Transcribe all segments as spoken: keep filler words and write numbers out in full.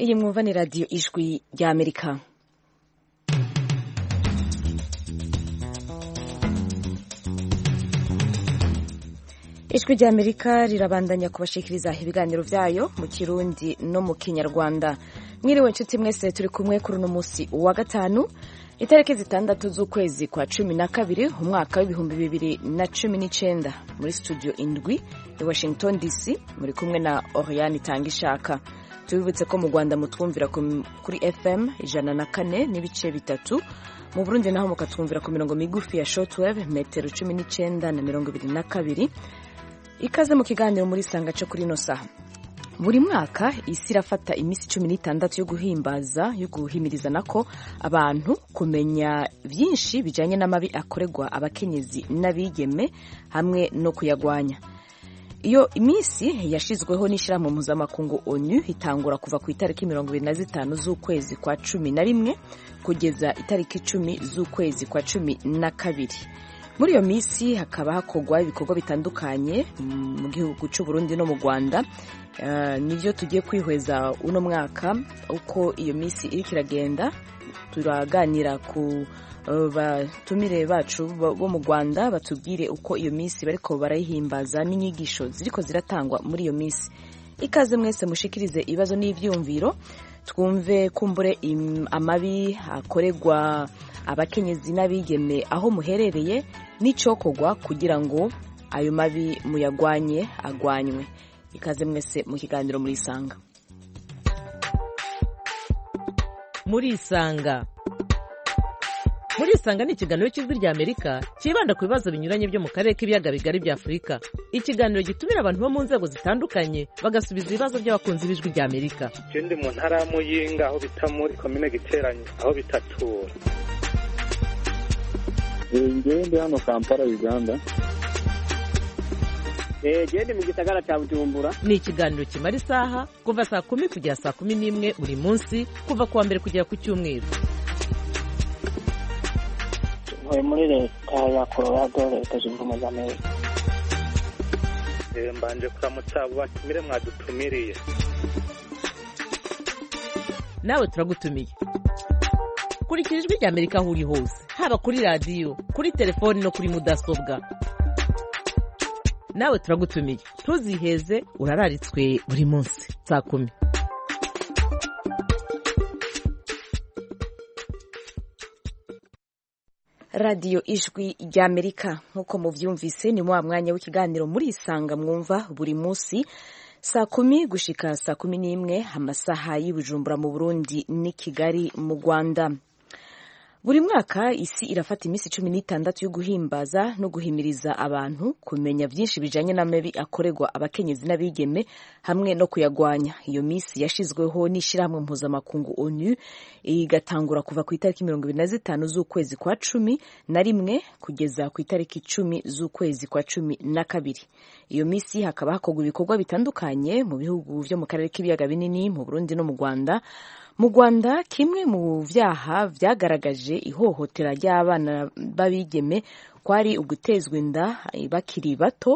Iyi mwumva ni radiyo ijwi rya Amerika. Ijwi rya Amerika rirabandanya kubashikiriza ibiganiro vyayo mu Kirundi no mu Kinyarwanda. Mwiriwe nshuti mwese, turi kumwe kuri uno musi wa gatanu itariki zitandatu z'ukwezi kwa cumi na kabiri umwaka w'ibihumbi bibiri na cumi n'icenda. Muri studio indwi i Washington D C muri kumwe na Oriane Tangishaka. Tubibutse ko mu Rwanda mutwumvira kuri F M ijana na kane n'ibice bitatu, mu Burundi naho mukatwumvira ku mirongo migufi ya shortwave metero cumi n'icenda na mirongo ibiri na kabiri. Ikaze mu kiganiro muri sanga cyo kuri no saha. Buri mwaka isi irafata imisi cumi n'itandatu yo guhimbaza yo guhimiriza nako abantu kumenya vyinshi bijanye n'amabi akorerwa abakenyezi n'abigeme hamwe no kuyagwanya. Iyo imisi yashizweho n'ishirahamwe mpuzamakungu O N U itangura kuva ku itariki mirongo ibiri na zitanu z'ukwezi kwa cumi na rimwe kugeza itariki icumi z'ukwezi kwa cumi na kabiri. Muri iyo misi hakaba hakogwa ibikorwa bitandukanye mu gihugu cy'u Burundi no mu Rwanda. Uh, nivyo tugiye kwihweza uno mwaka uko iyo misi iri kiragenda. Turaganira ku uh, batumire bacu bo mu Rwanda batubwire uko iyo misi bariko barayihimbaza n'inyigisho ziriko ziratangwa muri iyo misi. Ikaze mwese mushikirize ibibazo n'ivyumviro, twumve kumbure amabi akorerwa abakenyezi n'abigeme aho muherereye n'icokogwa kugira ngo ayo mabi muyagwanye agwanywe. Ikaze mwese mu kiganiro muri Isanga. Muri Isanga. Muri Isanga ni ikiganiro cy'ijwi rya Amerika kibanda ku bibazo binyuranye byo mu karere k'ibiyaga bigari bya Afurika. Ikiganiro gitumira abantu bo mu nzego zitandukanye bagasubiza ibibazo by'abakunzi b'ijwi rya Amerika. Ikindi mu ntara ya Muyinga aho bita muri komine Giteranyi aho bitatura. Ngende hano Kampala Uganda. Eh gende mu gisagara cya Bujumbura. Ni ikiganiro kimara isaha kuva saa kumi kugera saa kumi n'imwe buri munsi kuva kuwa mbere kugera ku cyumweru. Ntuye muri leta ya Colorado, leta zunze ubumwe za Amerika. Eh mbanje kuramutsa abo batumire mwadutumiriye. Nawe turagutumiye. Kurikira ijwi rya Amerika aho uri hose, haba kuri radio, kuri telefoni no kuri mudasobwa. Nawe turagutumiye, ntuziheze, urararitswe buri munsi saa kumi. Radio ijwi rya Amerika, nkuko muvyumvise ni mwa mwanya w'ikiganiro muri Isanga mwumva buri munsi saa kumi gushika saa kumi n'imwe amasaha y'Ibujumbura mu Burundi ni Kigali mu Rwanda. Buri mwaka isi irafata imisi cumi n'itandatu yo guhimbaza no guhimiriza abantu kumenya vyinshi bijanye n'amabi akorerwa abakenyezi n'abigeme hamwe no kuyagwanya. Iyo misi yashizweho n'ishirahamwe mpuzamakungu O N U igatangura kuva ku itariki mirongo ibiri na zitanu z'ukwezi kwa cumi na rimwe kugeza ku itariki icumi z'ukwezi kwa cumi na kabiri. Iyo misi hakaba hakogwa ibikorwa bitandukanye mu bihugu vyo mu karere k'ibiyaga binini mu Burundi no mu Rwanda. Mu Rwanda kimwe mu vyaha vyagaragaje ihohotera ry'abana babigeme kwari ugutezwa inda bakiri bato.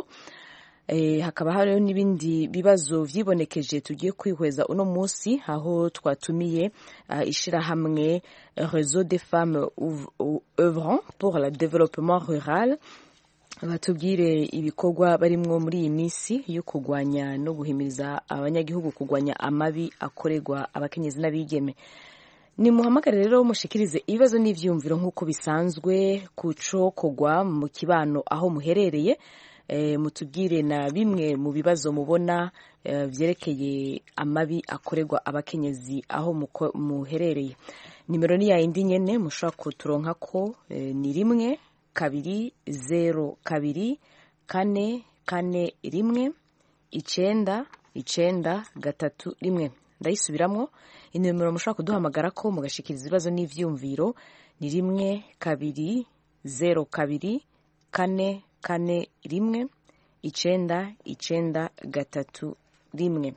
E, hakaba hariho n'ibindi bibazo vyibonekeje tugiye kwihweza uno musi aho twatumiye uh, ishirahamwe Réseau des femmes œuvrant pour le développement rural batubwire ibikorwa barimwo muri iyi misi yo kugwanya no guhimiriza abanyagihugu kugwanya amabi akorerwa abakenyezi n'abigeme. Ni muhamagare rero mushikirize ibibazo n'ivyumviro nk'uko bisanzwe kucokogwa mu kibano aho muherereye. E, mutubwire na bimwe mu bibazo mubona e, vyerekeye amabi akorerwa abakenyezi aho muherereye. Nimero ni ya indi nyene mushobora kuturonkako e, ni rimwe kabiri zero kabiri kane kane rimwe icenda icenda gatatu rimwe. Ndayisubiramwo, inimero mushobora kuduhamagara ko mugashikiriza ibibazo n'ivyumviro ni rimwe kabiri zero kabiri kane kane rimwe icenda icenda gatatu rimwe.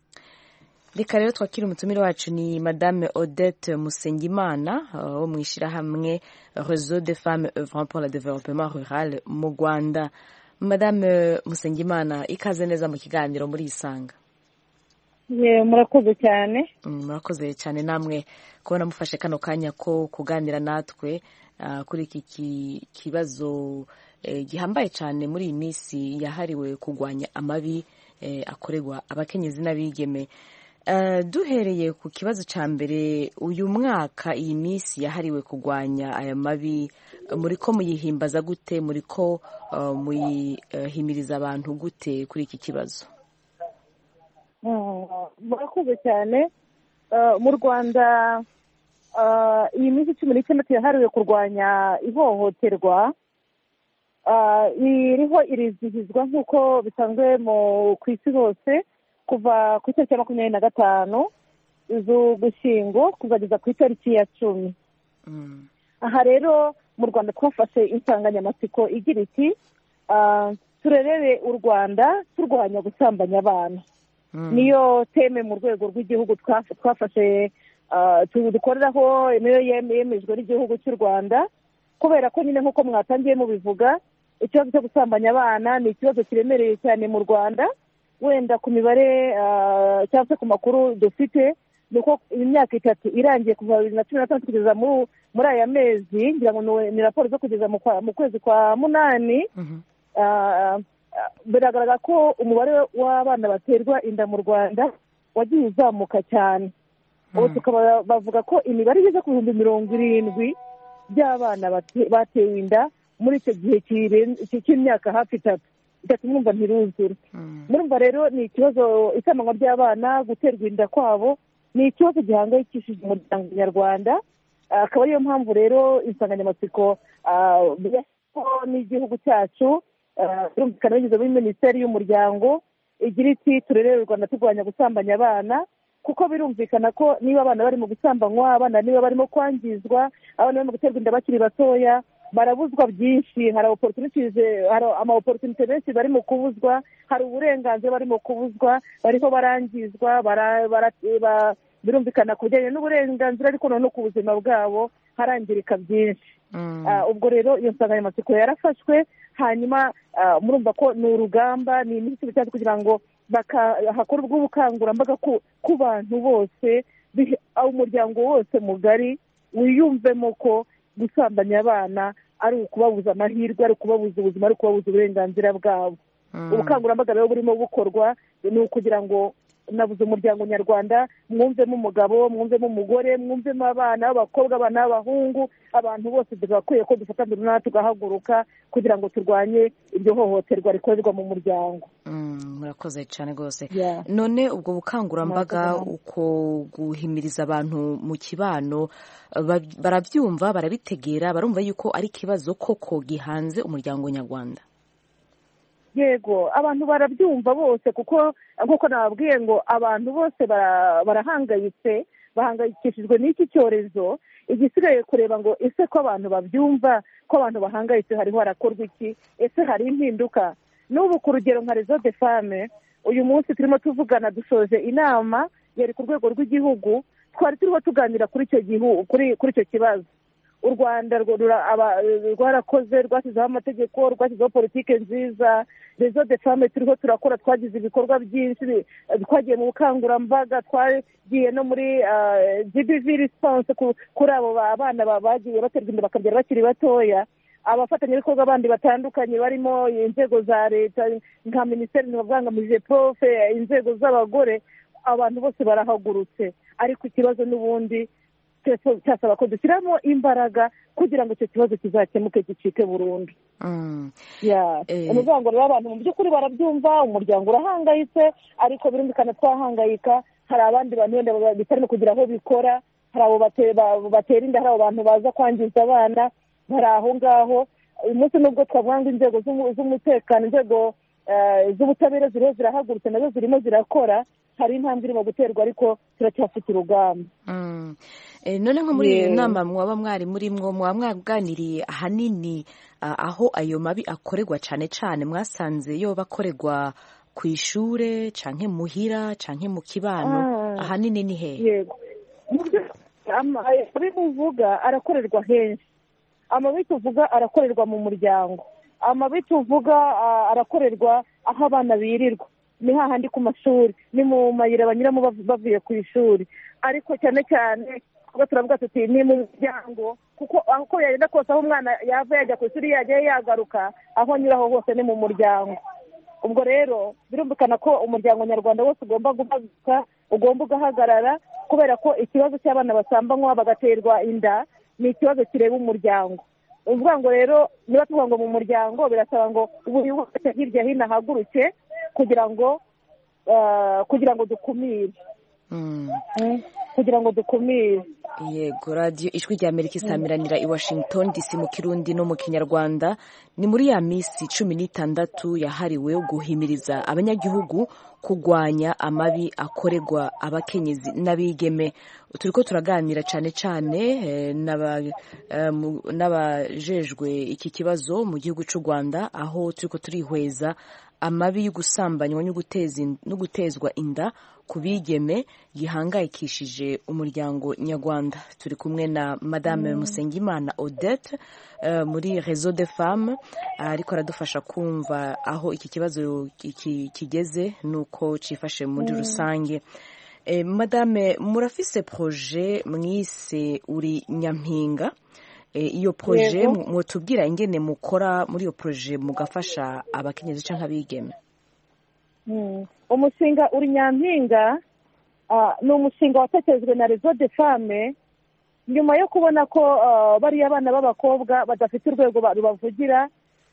Reka rero twakira umutumire wacu ni Madame Odette Musengimana wo mwishirahamwe Réseau des femmes œuvrant pour le développement rural mu Rwanda. Madame Musengimana, ikaze neza mu kiganiro muri Isanga. murakoze cyane. Murakoze cyane namwe kubona mufashe kano kanya ko kuganira natwe kuri iki kibazo gihambaye cyane muri iyi minsi yahariwe kurwanya amabi akorerwa abakenyezi n'abigeme. Duhereye ku kibazo cya mbere, uyu mwaka iyi minsi yahariwe kurwanya aya mabi muri ko muyihimbaza gute, muri ko muyihimiriza abantu gute kuri iki kibazo? Murakoze cyane. Mu Rwanda iyi minsi cumi n'icyenda yahariwe kurwanya ihohoterwa iriho irizihizwa nk'uko bisanzwe ku isi hose kuva ku itariki ya makumyabiri na gatanu z'Ugushyingo kuzageza ku itariki ya cumi. Aha rero mu Rwanda twafashe insanganyamatsiko igira iti turerere u Rwanda turwanya gusambanya abana. Niyo teme mu rwego rw'igihugu twafashe dukoreraho, niyo yemejwe n'igihugu cy'u Rwanda, kubera ko nyine nk'uko mwatangiye mubivuga, ikibazo cyo gusambanya abana ni ikibazo kiremereye cyane mu Rwanda. Wenda ku mibare cyangwa se ku makuru dufite ni uko imyaka itatu irangiye kuva bibiri na cumi na gatandatu kugeza muri aya mezi, ngira ngo ni raporo zo kugeza mu kwezi kwa munani, biragaragara ko umubare w'abana baterwa inda mu Rwanda wagiye uzamuka cyane. ubu tukaba bavuga ko imibare igeze ku bihumbi mirongo irindwi by'abana batewe inda muri icyo gihe cy'imyaka hafi itatu itatu mwumva ntiruzure. murumva rero ni ikibazo, isamanywa ry'abana, guterwa inda kwabo ni ikibazo gihangayikishije umuryango nyarwanda. akaba ariyo mpamvu rero insanganyamatsiko n'igihugu cyacu birumvikana binyuze muri minisiteri y'umuryango igira iti turerere u Rwanda turwanya gusambanya abana, kuko birumvikana ko niba abana bari mu gusambanywa, abana niba barimo kwangizwa, abana barimo guterwa inda bakiri batoya, barabuzwa byinshi. Hari opportunities, hari ama opportunity benshi bari mu kubuzwa, hari uburenganzira bari mu kubuzwa, bariho barangizwa, birumvikana ku bijyanye n'uburenganzira ariko no ku buzima bwabo harangirika byinshi. ubwo rero iyo nsanganyamatsiko yarafashwe, hanyuma murumva ko ni urugamba, ni iminsi itatu kugira ngo hakorwe ubukangurambaga ku bantu bose, umuryango wose mugari wiyumvemo ko gusambanya abana ari ukubabuza amahirwe, ari ukubabuza ubuzima, ari ukubabuza uburenganzira bwabo. ubukangurambaga rero burimo bukorwa ni ukugira ngo nabuze umuryango nyarwanda mwumvemo umugabo, mwumvemo umugore, mwumvemo abana b'abakobwa, abana b'abahungu, abantu bose dukwiye ko dufatanya urunana tugahaguruka kugira ngo turwanye iryo hohoterwa rikorerwa mu muryango. murakoze cyane rwose. none ubwo bukangurambaga uko guhimiriza abantu mu kibano barabyumva, barabitegera, barumva yuko ari ikibazo koko gihanze umuryango nyarwanda? yego, abantu barabyumva bose, kuko nk'uko nababwiye ngo abantu bose barahangayitse, bahangayikishijwe n'iki cyorezo. igisigaye kureba ngo ese ko abantu babyumva, ko abantu bahangayitse, hariho harakorwa iki, ese hari impinduka? n'ubu ku rugero nka Réseau des Femmes, uyu munsi turimo tuvugana, dusoje inama yari ku rwego rw'igihugu, twari turiho tuganira kuri icyo gihugu, kuri icyo kibazo. u Rwanda rwarakoze, rwashyizeho amategeko, rwashyizeho politiki nziza. Réseau des Femmes turiho turakora, twagize ibikorwa byinshi, twagiye mu bukangurambaga, twagiye no muri G B V response kuri abo bana bagiye baterwa inda bakabyara bakiri batoya. abafatanyabikorwa bandi batandukanye barimo inzego za leta nka minisiteri ntibavangamije profe, inzego z'abagore, abantu bose barahagurutse. ariko ikibazo n'ubundi cyasaba ko dushyiramo imbaraga kugira ngo icyo kibazo kizakemuke, gicike burundu. umuryango rero abantu mu by'ukuri barabyumva, umuryango urahangayitse, ariko birumvikana twahangayika. hari abandi bantu wenda bitarimo kugira aho bikora, hari abo batera inda, hari abo bantu baza kwangiza abana, bari aho ngaho. uyu munsi nubwo twavuga ngo inzego z'umutekano, inzego z'ubutabera ziriho zirahagurutse, nazo zirimo zirakora, hari intambwe irimo guterwa, ariko turacyafite urugamba. none nko muri iyo nama mwaba mwari murimwo, mwaba mwaganiriye ahanini aho ayo mabi akorerwa cyane cyane, mwasanze yo bakorerwa ku ishure canke muhira canke mu kibano, ahanini ni hehe? yego, amabi tuvuga arakorerwa henshi. amabi tuvuga arakorerwa mu muryango, amabi tuvuga arakorerwa aho abana birirwa. ni hahandi ku mashuri, ni mu mayira banyuramo bavuye ku ishuri, ariko cyane cyane ubwo turavuga tuti ni mu muryango, kuko aho yagenda kose aho umwana yava yajya ku ishuri yajya yagaruka, aho anyuraho hose ni mu muryango. Ubwo rero birumvikana ko umuryango nyarwanda wose ugomba guhaguruka, ugomba ugahagarara, kubera ko ikibazo cy'abana basambanywa bagaterwa inda ni ikibazo kireba umuryango. uvuga ngo rero niba tuvuga ngo mu muryango birasaba ngo buri wese hirya hino ahaguruke kugira ngo kugira ngo dukumire kugira ngo dukumire. Yego, radiyo ijwi rya Amerika isamiranira i Washington D C mu Kirundi no mu Kinyarwanda. Ni muri ya minsi cumi n'itandatu yahariwe guhimiriza abanyagihugu kugwanya amabi akorerwa abakenyezi n'abigeme. Turiko turaganira cyane cyane n'abajejwe iki kibazo mu gihugu cy'u Rwanda, aho turiko turihweza amabi yo gusambanywa no gutezwa inda ku bigeme gihangayikishije umuryango nyarwanda. Turi kumwe na Madame Musengimana Odette uh, muri Réseau des Femmes, ariko aradufasha kumva aho iki kibazo kigeze nuko cifashe muri rusange. Eh, Madame, murafise projet mwise uri Nyampinga. Eh, iyo projet mwotubwira ingene mukora muri iyo projet mugafasha abakenyezi canke abigeme? Mm. Umushinga uri Nyampinga uh, ni umushinga watekerejwe na Réseau des Femmes nyuma yo kubona ko uh, bari abana b'abakobwa badafite urwego rubavugira,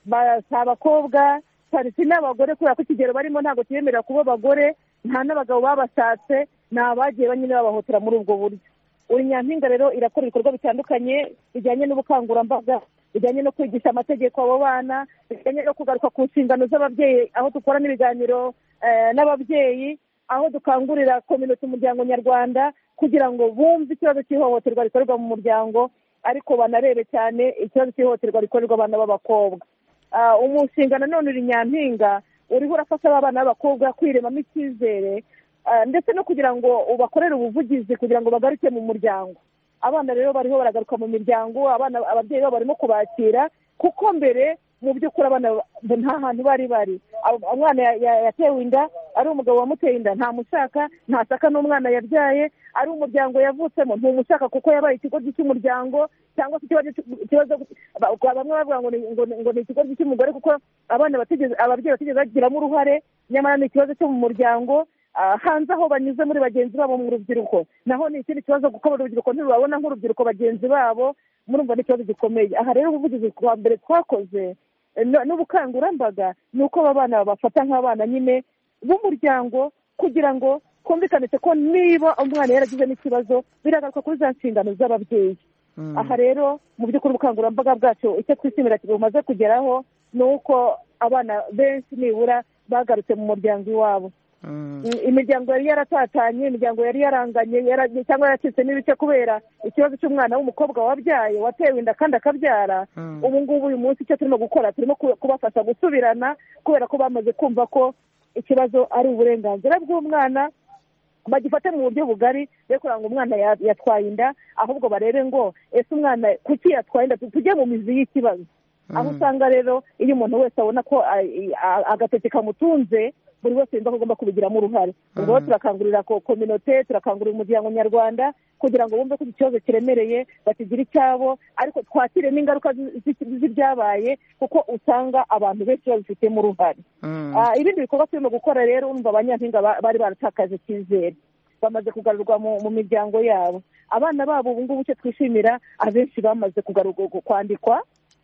abakobwa cyane n'abagore, kubera ko ikigero barimo ntabwo kiyemerera kuba abagore, nta n'abagabo babashatse, ni abagiye banyine babahotera muri ubwo buryo. Uri Nyampinga rero irakora ibikorwa bitandukanye bijyanye n'ubukangurambaga, bijyanye no kwigisha amategeko abo bana, bijyanye no kugaruka ku nshingano z'ababyeyi, aho dukora n'ibiganiro n'ababyeyi, aho dukangurira community umuryango nyarwanda kugira ngo bumve ikibazo cy'ihohoterwa rikorerwa mu muryango, ariko banarebe cyane ikibazo cy'ihohoterwa rikorerwa abana b'abakobwa. Umushinga nanone uri Nyampinga uriho urafasha abana b'abakobwa kwiremamo icyizere, ndetse no kugira ngo ubakorere ubuvugizi kugira ngo bagaruke mu muryango. Abana rero bariho baragaruka mu miryango, abana ababyeyi babo barimo kubakira, kuko mbere mu by'ukuri abana nta hantu bari bari. Umwana yatewe inda, ari umugabo wamuteye inda ntamushaka, ntasaka n'umwana yabyaye, ari umuryango yavutsemo ntumushaka kuko yabaye ikigo cy'umuryango, cyangwa se ikibazo bamwe bavuga ngo ngo ni ikigo cy'umugore kuko abana batigeze ababyeyi batigeze bagiramo uruhare, nyamara ni ikibazo cyo mu muryango. Hanze aho banyuze muri bagenzi babo mu rubyiruko naho ni ikindi kibazo, kuko urubyiruko ntirubabona nk'urubyiruko bagenzi babo, murumva ni ikibazo gikomeye. Aha rero ubuvugizi bwa mbere twakoze n'ubukangurambaga ni uko aba bana bafata nk'abana nyine b'umuryango, kugira ngo kumvikanishe ko niba umwana yaragize n'ikibazo biragaruka kuri za nshingano z'ababyeyi. Aha rero mu by'ukuri ubukangurambaga bwacu icyo twishimira bumaze kugeraho ni uko abana benshi nibura bagarutse mu muryango iwabo. Imiryango yari yaratatanye, imiryango yari yaranganye cyangwa yaracitse n'ibice kubera ikibazo cy'umwana w'umukobwa wabyaye watewe inda kandi akabyara. Ubu ngubu uyu munsi icyo turimo gukora turimo kubafasha gusubirana, kubera ko bamaze kumva ko ikibazo ari uburenganzira bw'umwana, bagifate mu buryo bugari, rero kugira ngo umwana yatwaye inda, ahubwo barebe ngo ese umwana kuki yatwaye inda, tujye mu mizi y'ikibazo. Aho usanga rero iyo umuntu wese abona ko agateke kamutunze, buri wese yumva ko agomba kubigiramo uruhare. Ubwo turakangurira ko kominote, turakangurira umuryango nyarwanda kugira ngo bumve ko ikibazo kiremereye, bakigira icyabo, ariko twakire n'ingaruka z'ibyabaye, kuko usanga abantu benshi babifitemo uruhare. Ibindi bikorwa turimo gukora rero, urumva abanyampinga bari baratakaje icyizere, bamaze kugarurwa mu miryango yabo. Abana babo ubu ngubu icyo twishimira, abenshi bamaze kugarurwa kwandikwa,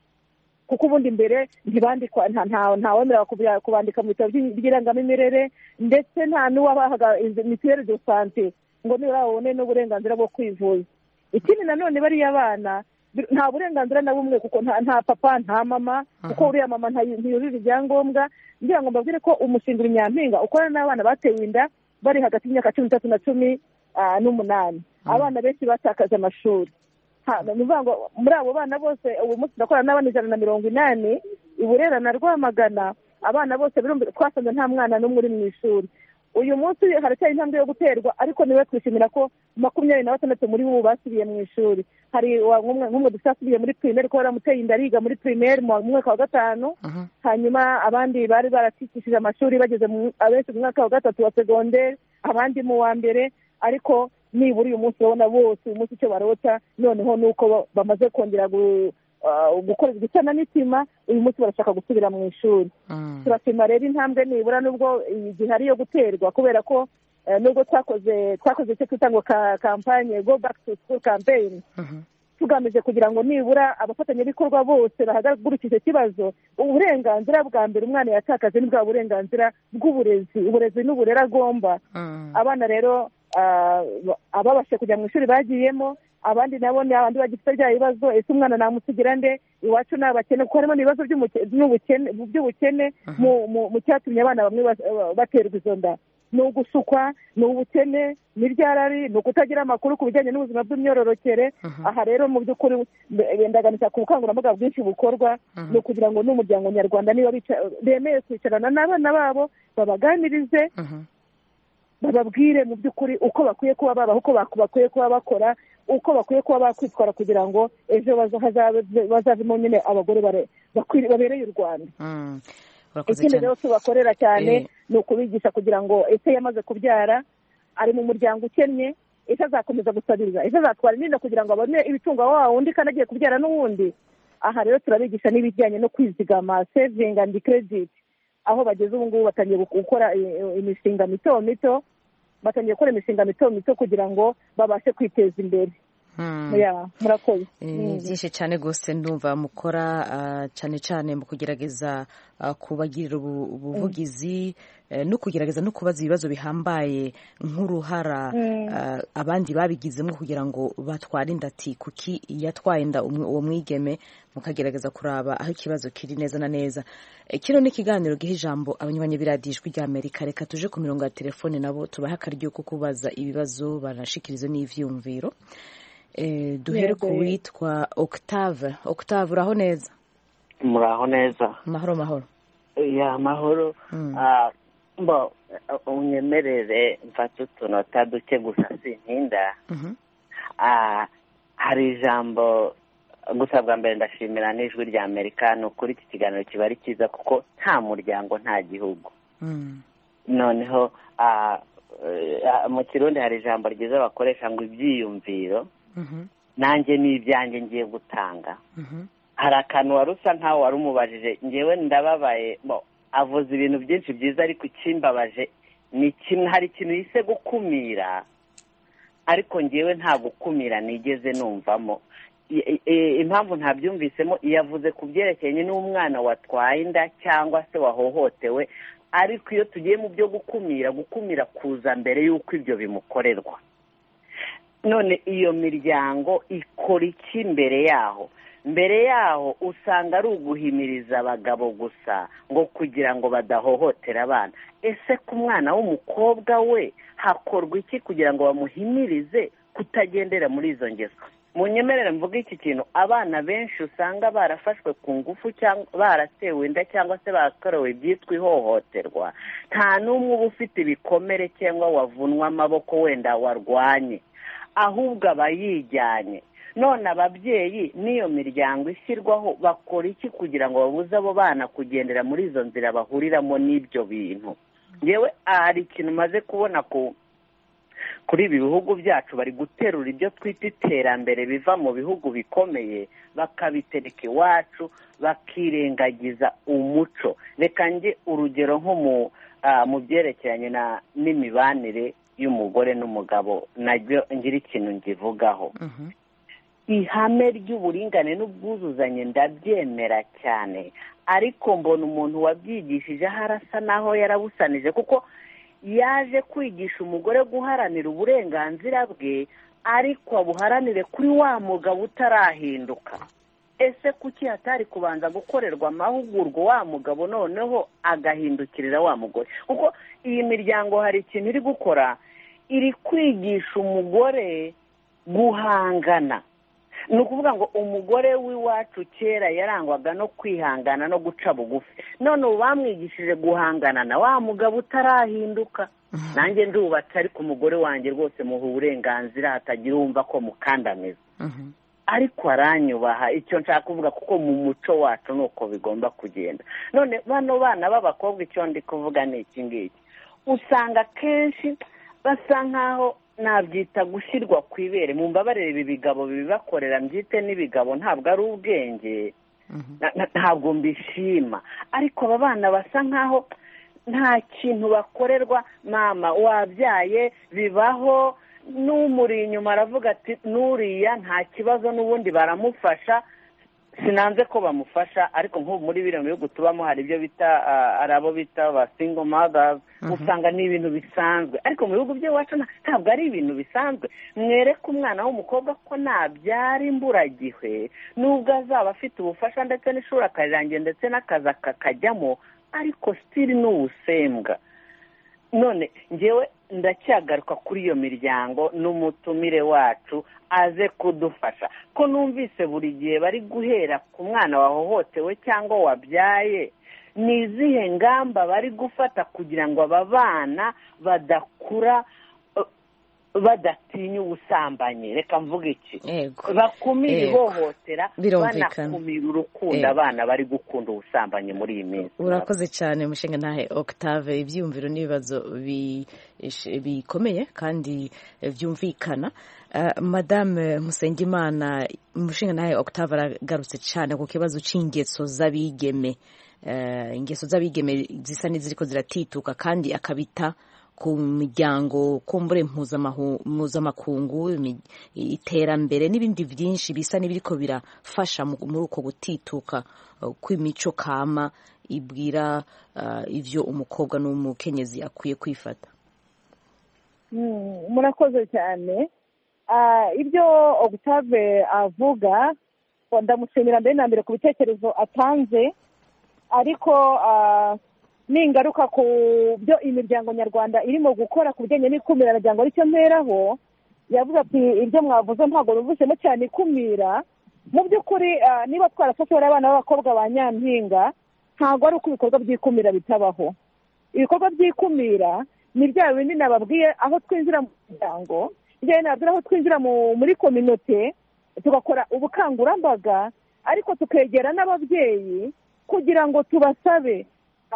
kuko ubundi mbere ntibandikwa, nta wemerera kubandika mu bitabo by'irangamimerere, ndetse nta n'uwabahaga mituweli de sante ngo nibura babone n'uburenganzira bwo kwivuza. Ikindi nanone bariya bana nta burenganzira na bumwe, kuko nta papa nta mama, kuko uriya mama ntiyujuje ibyangombwa. Ngira ngo mbabwire ko umushinga uri Nyampinga ukorana n'abana batewe inda bari hagati y'imyaka cumi n'itatu na cumi n'umunani. Abana benshi batakaje amashuri. Ngo muri abo bana bose ubu munsi ndakorana n'abana ijana na mirongo inani i Burera na Rwamagana. Abana bose twasanze nta mwana n'umwe uri mu ishuri. uyu munsi haracyari intambwe yo guterwa ariko niwe twishimira ko makumyabiri na batandatu muri bo basubiye mu ishuri. Hari nk'umwe dufite asubiye muri primaire ko baramuteye inda ariga muri primaire mu mwaka wa gatanu, hanyuma abandi bari baratikishije amashuri bageze abenshi mu mwaka wa gatatu wa segonderi, abandi mu wa mbere, ariko nibura uyu munsi babona bose uyu munsi icyo barota noneho ni uko bamaze kongera gukorerwa isanamitima, uyu munsi barashaka gusubira mu ishuri. turashima rero intambwe nibura nubwo igihe ari iyo guterwa, kubera ko nubwo twakoze twakoze icyo twita ngo kampanye go back to school campaign, tugamije kugira ngo nibura abafatanyabikorwa bose bahagurukije ikibazo. Uburenganzira bwa mbere umwana yatakaje ni bwa burenganzira bw'uburezi, uburezi n'uburere agomba. Abana rero ababashe kujya mu ishuri bagiyemo, abandi nabo ni abandi bagifite bya bibazo, ese umwana namusigira nde? Iwacu ni abakene, kuko harimo n'ibibazo by'ubukene mu cyatumye abana bamwe baterwa izo nda. Ni ugusukwa, ni ubukene, ni ryarari, ni ukutagira amakuru ku bijyanye n'ubuzima bw'imyororokere. Aha rero mu by'ukuri ndaganisha ku bukangurambaga bwinshi bukorwa, ni ukugira ngo n'umuryango nyarwanda niba bemeye kwicarana n'abana babo babaganirize, bababwire mu by'ukuri uko bakwiye kuba babaho, uko bakwiye kuba bakora, uko bakwiye kuba bakwitwara kugira ngo ejo bazavemo nyine abagore babereye u Rwanda. Ikindi rero tubakorera cyane ni ukubigisha kugira ngo ese yamaze kubyara ari mu muryango ukennye, ese azakomeza gusabiriza, ese azatwara inda kugira ngo abone ibitunga wa wundi kandi agiye kubyara n'uwundi. Aha rero turabigisha n'ibijyanye no kwizigama, saving and credit, aho bageze ubu ngubu batangiye gukora imishinga mito mito batangiye gukora imishinga mito mito kugira ngo babashe kwiteza imbere. Murakoze. Ni byinshi cyane rwose ndumva mukora cyane cyane mu kugerageza kubagirira ubuvugizi no kugerageza no kubaza ibibazo bihambaye nk'uruhara abandi babigizemo kugira ngo batware inda. Ati kuki yatwaye inda uwo mwigeme, mukagerageza kuraba aho ikibazo kiri neza na neza. Kino ni ikiganiro giha ijambo abanywanyi b'iradijwi ry'Amerika. Reka tuje ku mirongo ya telefone nabo tubahe akaryo ko kubaza ibibazo banashikiriza n'ivyumviro. Eh, duhere ku witwa Octave. Octave, uraho neza? Muraho neza. Mahoro mahoro. Ya mahoro. Mm. Ah, mbo unyemerere mfata utunota duke gusa sintinda. Mhm. Ah, hari ijambo gusa bwa mbere ndashimira n'ijwi rya Amerika, no kuri iki kiganiro kiba ari cyiza kuko nta muryango nta gihugu. Mm. Noneho ah mu Kirundi hari ijambo ryiza bakoresha ngo ibyiyumviro. Mhm. Nanjye ni ibyanjye ngiye gutanga. Mhm. Hari akantu warusa ntawe wari umubajije, ngewe ndababaye, bo avuze ibintu byinshi byiza ariko ikimbabaje ni kimwe, hari ikintu yise gukumira, ariko ngewe nta gukumira nigeze numvamo. Impamvu ntabyumvisemo, yavuze ku byerekeranye n'umwana watwaye inda cyangwa se wahohotewe, ariko iyo tugiye mu byo gukumira, gukumira kuza mbere y'uko ibyo bimukorerwa. None iyo miryango ikora iki mbere yaho? Mbere yaho usanga ari uguhimiriza abagabo gusa ngo kugira ngo badahohotera abana. Ese ku mwana w'umukobwa we hakorwa iki kugira ngo bamuhimirize kutagendera muri izo ngeso? Munyemerere mvuga iki kintu, abana benshi usanga barafashwe ku ngufu cyangwa baratewe inda cyangwa se bakorewe ibyitwa ihohoterwa, nta n'umwe uba ufite ibikomere cyangwa wavunwa amaboko wenda warwanye, ahubwo aba yijyanye. None ababyeyi n'iyo miryango ishyirwaho bakora iki kugira ngo babuze abo bana kugendera muri izo nzira bahuriramo n'ibyo bintu? Yewe hari ikintu maze kubona ku kuri ibi bihugu byacu, bari guterura ibyo twita iterambere biva mu bihugu bikomeye bakabitereka iwacu, bakirengagiza umuco. Reka nge urugero nko mu mu byerekeranye na n'imibanire y'umugore n'umugabo, nabyo ngira ikintu ngivugaho. Ihame ry'uburingane n'ubwuzuzanye ndabyemera cyane, ariko mbona umuntu wabyigishije harasa naho yarabusanije, kuko yaje kwigisha umugore guharanira uburenganzira bwe, ariko abuharanire kuri wa mugabo utarahinduka. Ese kuki hatari kubanza gukorerwa amahugurwa wa mugabo noneho agahindukirira wa mugore? Kuko iyi miryango hari ikintu iri gukora, iri kwigisha umugore guhangana. Ni ukuvuga ngo umugore w'iwacu kera yarangwaga no kwihangana no guca bugufi, none ubu bamwigishije guhangana na wa mugabo utarahinduka. nanjye ndubatse ariko umugore wanjye rwose muha uburenganzira hatagira wumva ko mukandamiza ariko aranyubaha. icyo nshaka kuvuga kuko mu muco wacu nuko bigomba kugenda. none bano bana b'abakobwa icyo ndi kuvuga ni iki ngiki, usanga kenshi basa nkaho nabyita gushyirwa ku ibere. mu mbabarire ibi bigabo bibibakorera mbyite n'ibigabo, ntabwo ari ubwenge, ntabwo mbishima, ariko aba bana basa nkaho nta kintu bakorerwa. mama wabyaye bibaho, n'umuri inyuma aravuga ati n'uriya nta kibazo n'ubundi baramufasha. sinanze ko bamufasha, ariko nk'ubu muri biriya bihugu tubamo hari ibyo bita ari abo bita ba single mothers, usanga ni ibintu bisanzwe, ariko mu bihugu by'iwacu ntabwo ari ibintu bisanzwe. mwereke umwana w'umukobwa ko nabyara imburagihe, nubwo azaba afite ubufasha ndetse n'ishuri akarirangira ndetse n'akazi akakajyamo, ariko sitiri ni ubusembwa. none ngewe ndacyagaruka kuri iyo miryango n'umutumire wacu aze kudufasha, ko numvise buri gihe bari guhera ku mwana wahohotewe cyangwa wabyaye. ni izihe ngamba bari gufata kugira ngo aba bana badakura badatinya ubusambanyi? reka mvuga iki, bakumira ihohotera, banakumira urukundo abana bari gukunda ubusambanyi muri iyi minsi. urakoze cyane mushinga ntahe Octave, ibyiyumviro n'ibibazo bikomeye kandi byumvikana. madame Musengimana, mushinga ntahe Octave aragarutse cyane ku kibazo cy'ingeso z'abigeme. ingeso z'abigeme zisa n'iziriko ziratituka, kandi akabita ku miryango kumbure mpuzamakungu, iterambere n'ibindi byinshi bisa n'ibiriko birafasha muri uko gutituka kw'imico kama ibwira ivyo umukobwa n'umukenyezi akwiye kwifata. murakoze cyane. ibyo Octave avuga ndamushimira mbere na mbere ku bitekerezo atanze, ariko n'ingaruka ku byo imiryango nyarwanda irimo gukora ku bijyanye n'ikumira miryango aricyo mperaho. yavuze ati ibyo mwavuze ntabwo bivuzemo cyane ikumira. mu by'ukuri niba twarafashe abana b'abakobwa ba nyampinga, ntabwo ari uko ibikorwa by'ikumira bitabaho. ibikorwa by'ikumira ni bya bindi nababwiye, aho twinjira mu muryango, ibyo nababwira aho twinjira muri kominote tugakora ubukangurambaga, ariko tukegera n'ababyeyi kugira ngo tubasabe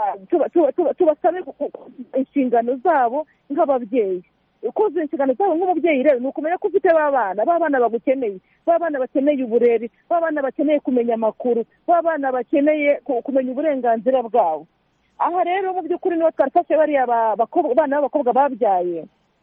tubasabe inshingano zabo nk'ababyeyi. kuzuza inshingano zabo nk'umubyeyi rero ni ukumenya ko ufite ba bana ba bana bagukeneye, ba bana bakeneye uburere, ba bana bakeneye kumenya amakuru, ba bana bakeneye kumenya uburenganzira bwabo. aha rero mu by'ukuri niba twarafashe bariya bana b'abakobwa babyaye,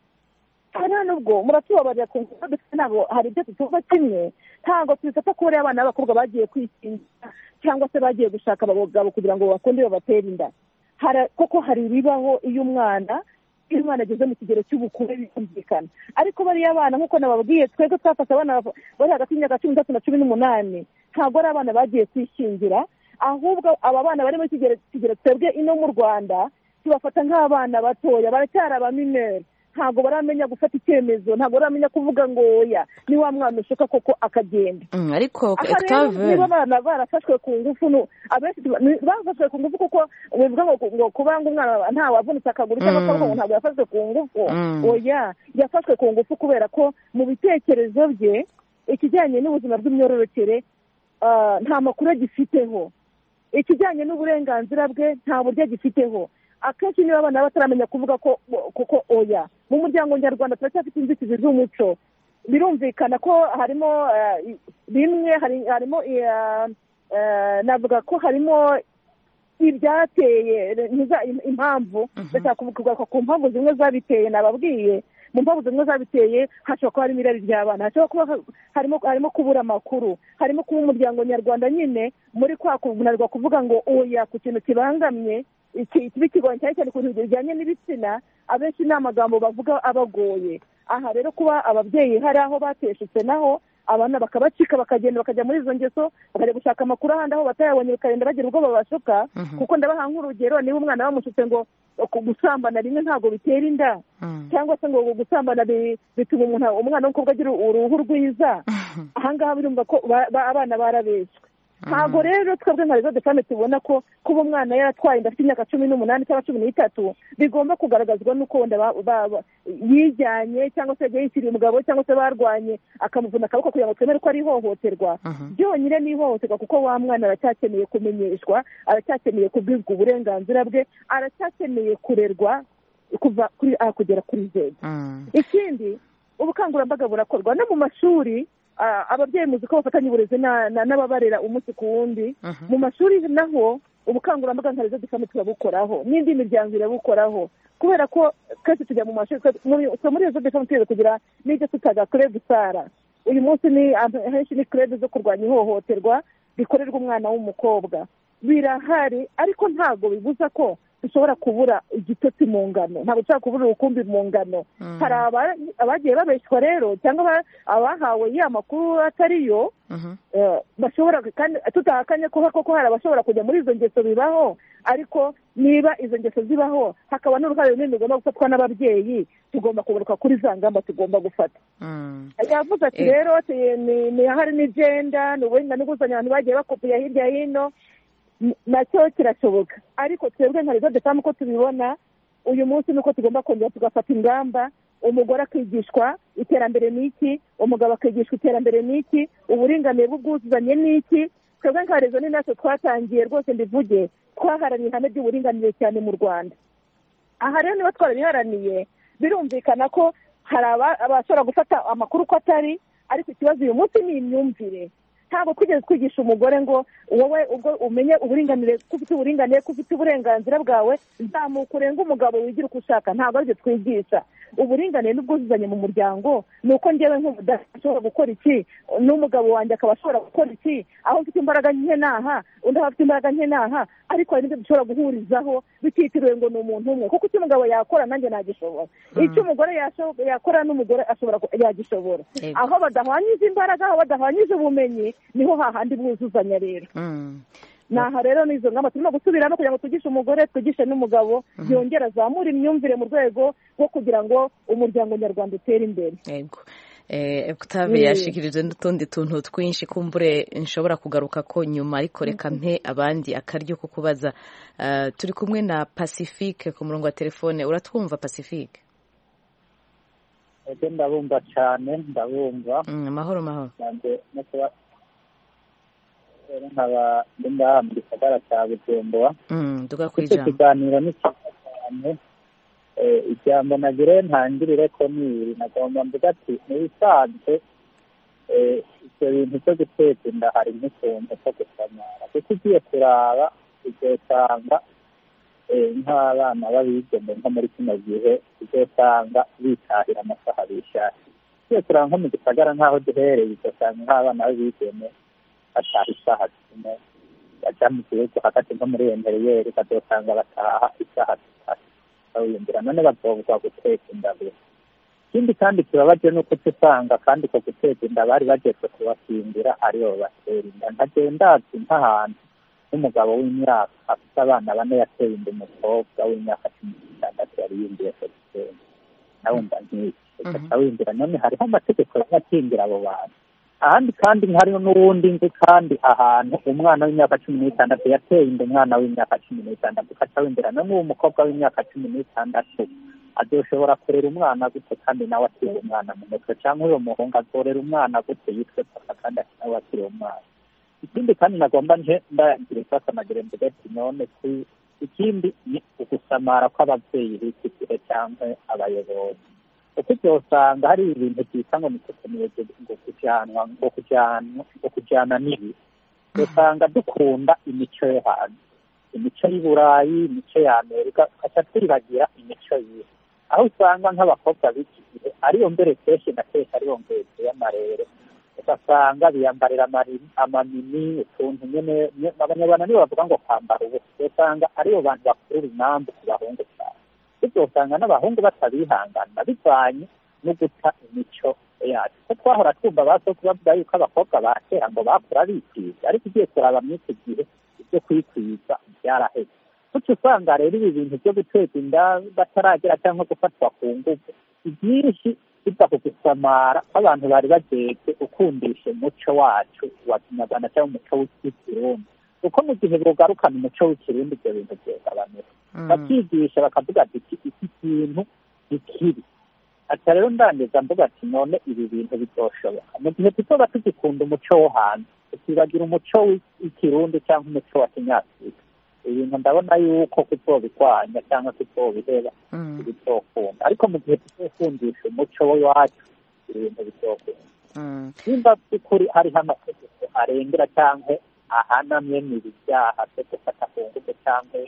hano nubwo muratubabarira ku ngufu dufite, ntabwo hari ibyo tutumva kimwe, ntabwo tubifata ko bariya abana b'abakobwa bagiye kwikingira cyangwa se bagiye gushaka abagabo kugira ngo bakunde babatere inda. koko hari ibibaho iyo umwana iyo umwana ageze mu kigero cy'ubukure bikumvikana, ariko bariya abana nk'uko nababwiye, twebwe twafashe abana bari hagati y'imyaka cumi n'itatu na cumi n'umunani, ntabwo ari abana bagiye kwishingira, ahubwo aba bana bari muri kigero twebwe ino mu Rwanda tubafata nk'abana batoya, baracyari abamineri, ntabwo baramenya gufata icyemezo, ntabwo baramenya kuvuga ngo oya ni wa mwana ushaka koko akagenda. ariko Octave, niba abana barafashwe ku ngufu, abenshi bafashwe ku ngufu kuko bivuga ngo kuba ngo umwana nta wavunitse akaguru cyangwa akaboko ntabwo yafashwe ku ngufu. oya yafashwe ku ngufu kubera ko mu bitekerezo bye ikijyanye n'ubuzima bw'imyororokere nta makuru agifiteho, ikijyanye n'uburenganzira bwe nta buryo agifiteho. akenshi niba abana bataramenya kuvuga ko kuko oya. mu muryango nyarwanda turacyafite inzitizi z'umuco, birumvikana ko harimo bimwe harimo navuga ko harimo ibyateye impamvu, ndashaka kuvuga ku mpamvu zimwe zabiteye. nababwiye mu mpamvu zimwe zabiteye hashobora kuba harimo irari ry'abana, hashobora kuba harimo harimo kubura amakuru, harimo kuba umuryango nyarwanda nyine muri kwa kunanirwa kuvuga ngo oya ku kintu kibangamye ikibi kigoye, cyane cyane ku bintu bijyanye n'ibitsina. abenshi ni amagambo bavuga abagoye. aha rero kuba ababyeyi hari aho bateshutse naho abana bakabacika bakagenda bakajya muri izo ngeso, bakajya gushaka amakuru ahandi aho batayabonye, bikagenda bagira ubwo babashuka. kuko ndabaha nk'urugero, niba umwana bamushutse ngo gusambana rimwe ntabwo bitera inda, cyangwa se ngo gusambana bituma umuntu umwana w'umukobwa agira uruhu rwiza, ahangaha birumva ko abana barabeshywe. ntabwo rero twebwe nka rezo de fame tubona ko kuba umwana yaratwaye inda afite imyaka cumi n'umunani cyangwa cumi n'itatu bigomba kugaragazwa n'uko wenda yijyanye cyangwa se yagiye yishyiriye umugabo cyangwa se barwanye akamuvuna akaboko kugira ngo twemere ko ari ihohoterwa byonyine ni ihohoterwa kuko wa mwana aracyakeneye kumenyeshwa, aracyakeneye kubwirwa uburenganzira bwe, aracyakeneye kurerwa kuva kuri a kugera kuri z. Ikindi, ubukangurambaga burakorwa no mu mashuri. Ababyeyi muzi ko bafatanya uburezi n'ababarera umunsi ku wundi. Mu mashuri naho ubukangurambaga nka rezo de fame turabukoraho, n'indi miryango irabukoraho, kubera ko twese tujya mu mashuri. Muri rezo de fame tugiye kugira n'ibyo tutaga creve sara. Uyu munsi ni henshi ni creve zo kurwanya ihohoterwa rikorerwa umwana w'umukobwa. Birahari, ariko ntabwo bibuza ko dushobora kubura igitotsi mu ngano, ntabwo dushobora kubura urukumbi mu ngano. Hari abagiye babeshywa rero cyangwa abahawe ya makuru atariyo, bashobora kandi tutahakanye ko koko hari abashobora kujya muri izo ngeso bibaho, ariko niba izo ngeso zibaho hakaba n'uruhare runini rugomba gufatwa n'ababyeyi, tugomba kugaruka kuri za ngamba tugomba gufata. Yavuze ati rero ni hari n'igenda ni uburinganire n'ubuzanye abantu bagiye bakopiye hirya hino, nacyo kirashoboka, ariko twebwe nka rezo de fame uko tubibona uyu munsi nuko tugomba kongera tugafata ingamba. Umugore akigishwa iterambere ni iki, umugabo akigishwa iterambere ni iki, uburinganire bw'ubwuzuzanye ni iki. Twebwe nka rezo ni natwe twatangiye rwose mbivuge, twaharaniye ihame ry'uburinganire cyane mu Rwanda. Aha rero niba twarabiharaniye birumvikana ko hari abashobora gufata amakuru uko atari, ariko ikibazo uyu munsi ni imyumvire. Ntabwo twigeze twigisha umugore ngo wowe ubwo umenye uburinganire, ko ufite uburinganire, ko ufite uburenganzira bwawe, zamuka urenga umugabo wigira uko ushaka. Ntabwo aribyo twigisha. Uburinganire n'ubwuzuzanye mu muryango ni uko njyewe nk'umudamu ashobora gukora iki, n'umugabo wanjye akaba ashobora gukora iki, aho mfite imbaraga nke naha undi afite imbaraga nke naha, ariko hari n'ibyo dushobora guhurizaho bititiriwe ngo ni umuntu umwe, kuko icyo umugabo yakora nanjye nagishobora, icyo umugore yakora n'umugore ashobora yagishobora. Aho badahwanyije imbaraga, aho badahwanyije ubumenyi, niho hahandi bwuzuzanya rero. Naha rero n'izo ngamba turimo gusubiramo kugira ngo tugishe umugore, twigishe n'umugabo, yongera azamura imyumvire mu rwego rwo kugira ngo umuryango nyarwanda utere imbere. Yego. Octave yashikirije n'utundi tuntu twinshi kumbure nshobora kugaruka ko nyuma, ariko reka mpe abandi akaryo ko kubaza. Turi kumwe na Pacifique ku murongo wa telefone. Uratwumva Pacifique? Ego ndabumva cyane, ndabumva. Mahoro mahoro. Rero nkaba ndi ngaha mu gisagara cya Bujumbura. Tugakwija. Ikiganiro ni cyane. Ijambo nagire ntangirire ko ni nagomba mvuga ati n'ibisanzwe ibyo bintu byo guteza inda hari n'utuntu two gusamara, kuko ugiye kuraba uzosanga nk'abana b'abigeme nko muri kino gihe uzosanga bitahira amasaha bishakiye. Ugiye kuraba nko mu gisagara nk'aho duhereye uzosanga nk'abana b'abigeme bataha isaha zimwe, baja mu gihugu hagati nko muri enteriyeri ukazosanga bataha isaha zitatu bawiyumvira, none bazovugwa guteza inda gusa. Ikindi kandi kibabaje nuko usanga kandi ko guteza inda bari bagezwe kubakingira aribo batera inda. Nkaje ndazi nk'ahantu n'umugabo w'imyaka afite abana bane yateye inda umukobwa w'imyaka cumi n'itandatu yari yumviye segiteri. Nawumva nk'iki ugaca wiyumvira none hariho amategeko y'abakingira abo bantu. Ahandi kandi hariho n'uwundi nzi kandi ahantu umwana w'imyaka cumi n'itandatu yateye inda umwana w'imyaka cumi n'itandatu, ugaca wiyumvira none uwo mukobwa w'imyaka cumi n'itandatu azoshobora kurera umwana gute kandi nawe akiri umwana mu mutwe, cyangwa uwo muhungu azorera umwana gute yitwe papa kandi nawe akiri umwana. Ikindi kandi nagomba nje ndagira isasa nagire mvuge ati none ikindi ni ugusamara kw'ababyeyi b'iki gihe cyangwa abayobozi, kuko uzosanga hari ibintu byita ngo ni tekinoloji ngo kujanwa ngo kujanwa ngo kujana n'ibi. Usanga dukunda imico yo hanze, imico y'i Burayi, imico ya Amerika, tugaca twibagira imico yiwe, aho usanga nk'abakobwa b'iki gihe ariyo mbere kenshi na kenshi ariyo ngezi y'amarere, ugasanga biyambarira amamini utuntu nyene. Abanyarwanda nibo bavuga ngo kwambara ubusa, usanga aribo bantu bakurura impamvu ku bahungu cyane, bityo usanga n'abahungu batabihangana bivanye no guta imico yacu. Ko twahora twumva basoko bavuga yuko abakobwa ba kera ngo bakura bikwiza, ariko ugiye kuraba mw'iki gihe ibyo kwikwiza byaraheze. Kuko usanga rero ibi bintu byo guteza inda bataragera cyangwa gufatwa ku ngufu byinshi biva ku gusamara abantu bari bageze ukundisha umuco wacu wa kinyarwanda cyangwa umuco w'ikirundi kuko mu gihe bugarukana umuco w'ikirundi ibyo bintu byogabanuka bakigisha bakavuga ati iki kintu ikiri ati rero ndangiza mvuga ati none ibi bintu bizoshoboka mu gihe tuzoba tugikunda umuco wo hanze tukibagira umuco w'ikirundi cyangwa umuco wa kinyafurika ibintu ndabona yuko kuzobirwanya cyangwa kuzobiheba bizokunda ariko mu gihe tuzokundisha umuco wacu ibintu bizokunda nimba by'ukuri hariho amategeko arengera cyangwa ahanamye n'ibi byaha byo gufata ku ngufu cyangwa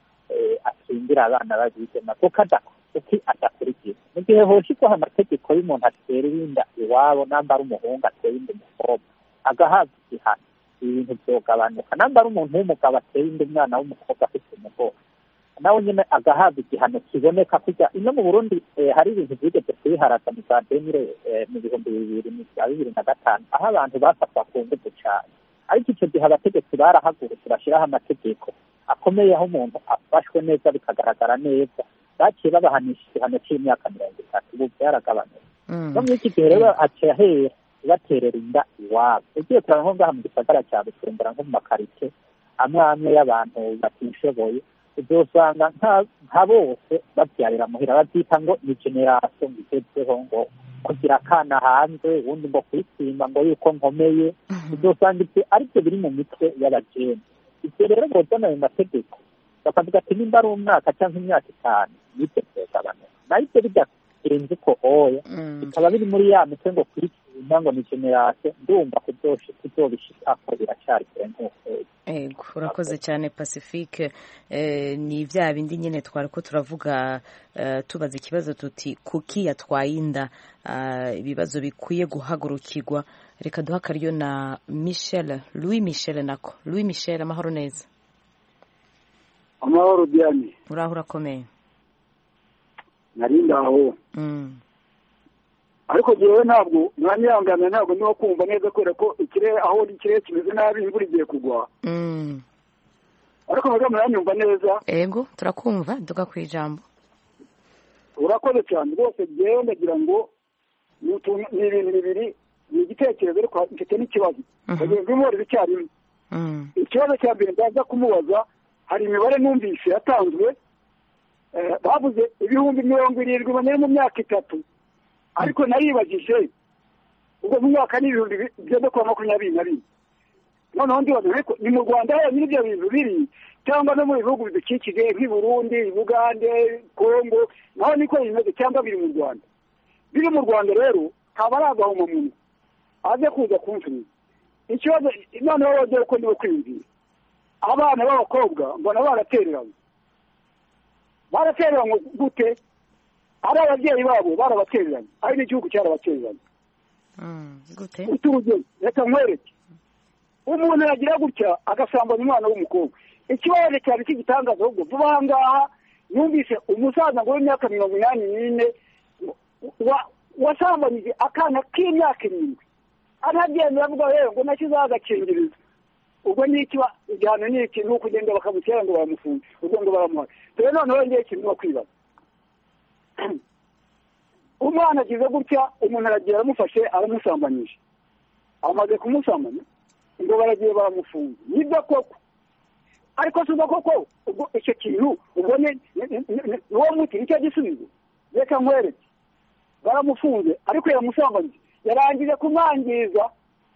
akingira abana babigema kuko adakurikiza mu gihe hoshikwaho amategeko y'umuntu atera inda iwabo namba ari umuhungu atera inda umukobwa agahabwa igihano ibintu byogabanuka namba ari umuntu w'umugabo atera inda umwana w'umukobwa afite umugore nawe nyine agahabwa igihano kiboneka kujya ino mu Burundi hari ibintu byigeze kubiharaza mu za demire mu bihumbi bibiri na bibiri na gatanu aho abantu bafatwa ku ngufu cyane ariko icyo gihe abategetsi barahagurutse bashyiraho amategeko akomeye aho umuntu afashwe neza bikagaragara neza baciye babahanisha igihano cy'imyaka mirongo itatu ubu byaragabanutse no muri iki gihe rero haciye ahera baterera inda iwabo ugiye kureba nko ngaha mu gisagara cya Bujumbura nko mu makarite amwe amwe y'abantu batishoboye uzosanga nka bose babyarira muhira babyita ngo ni generasiyo ngigezweho ngo kugira akana hanze ubundi ngo kwitsimba ngo yuko nkomeye uzosanga ibyo aribyo biri mu mitwe y'abajene ibyo rero bozana ayo mategeko bakavuga ati nimba ari umwaka cyangwa imyaka itanu n'ibyo byogabanuka nayo ibyo bidagenze uko oya bikaba biri muri ya mitwe ngo kwitsimba ngo ni generasiyo ndumva kuzobishikako biracyari kure nk'ukwezi. Ego urakoze cyane Pacifique ni bya bindi nyine twari ko turavuga tubaza ikibazo tuti kuki yatwaye inda ibibazo bikwiye guhagurukirwa reka duha akaryo na Michel Louis Michel nako Louis Michel amahoro neza amahoro Diane uraho urakomeye narinda aho ariko jewe ntabwo mwanyangana ntabwo niho kumva neza kubera ko ikirere aho ikirere kimeze nabi imvura igiye kugwa ariko mwebwe muranyumva neza ego turakumva duga ku ijambo urakoze cyane rwose jewe ndagira ngo ni ibintu bibiri ni igitekerezo ariko mfite n'ikibazo ndagira ngo imvura icyarimwe ikibazo cya mbere ndaza kumubaza hari imibare numvise yatanzwe bavuze ibihumbi mirongo irindwi banyere mu myaka itatu ariko naribagije ubwo mu mwaka n'ibihumbi bigeze kuba makumyabiri na bine noneho ndibaza ariko ni mu Rwanda honyine ibyo bintu biri cyangwa no mu bihugu bidukikije nk'i Burundi Bugande Kongo naho niko bimeze cyangwa biri mu Rwanda biri mu Rwanda rero haba ari agahomamunwa aze kuza kumvira ikibazo noneho wagiye uko ndiwe kwiyumvira abana b'abakobwa mbona baratereranywe baratereranywe gute ari ababyeyi babo barabatereranye ari n'igihugu cyarabatereranye gute uturugero reka nkwereke umuntu yagira gutya agasambanya umwana w'umukobwa ikibazo cyane cy'igitangaza ahubwo vuba aha ngaha yumvise umusaza ngo w'imyaka mirongo inani n'ine wasambanyije akana k'imyaka irindwi anagenda avuga yewe ngo nashyizeho agakingirizo ubwo ni iki igihano ni iki ni ukugenda bakamutera ngo baramufunge ubwo ngo baramuha rero noneho ngiye ikintu no kwibaza umwana agize gutya umuntu aragiye aramufashe aramusambanyije amaze kumusambanya ngo baragiye baramufunga nibyo koko ariko si koko ubwo icyo kintu ubwo ni uwo muti nicyo gisubizo reka nkwereke baramufunze ariko yamusambanyije yarangije kumwangiza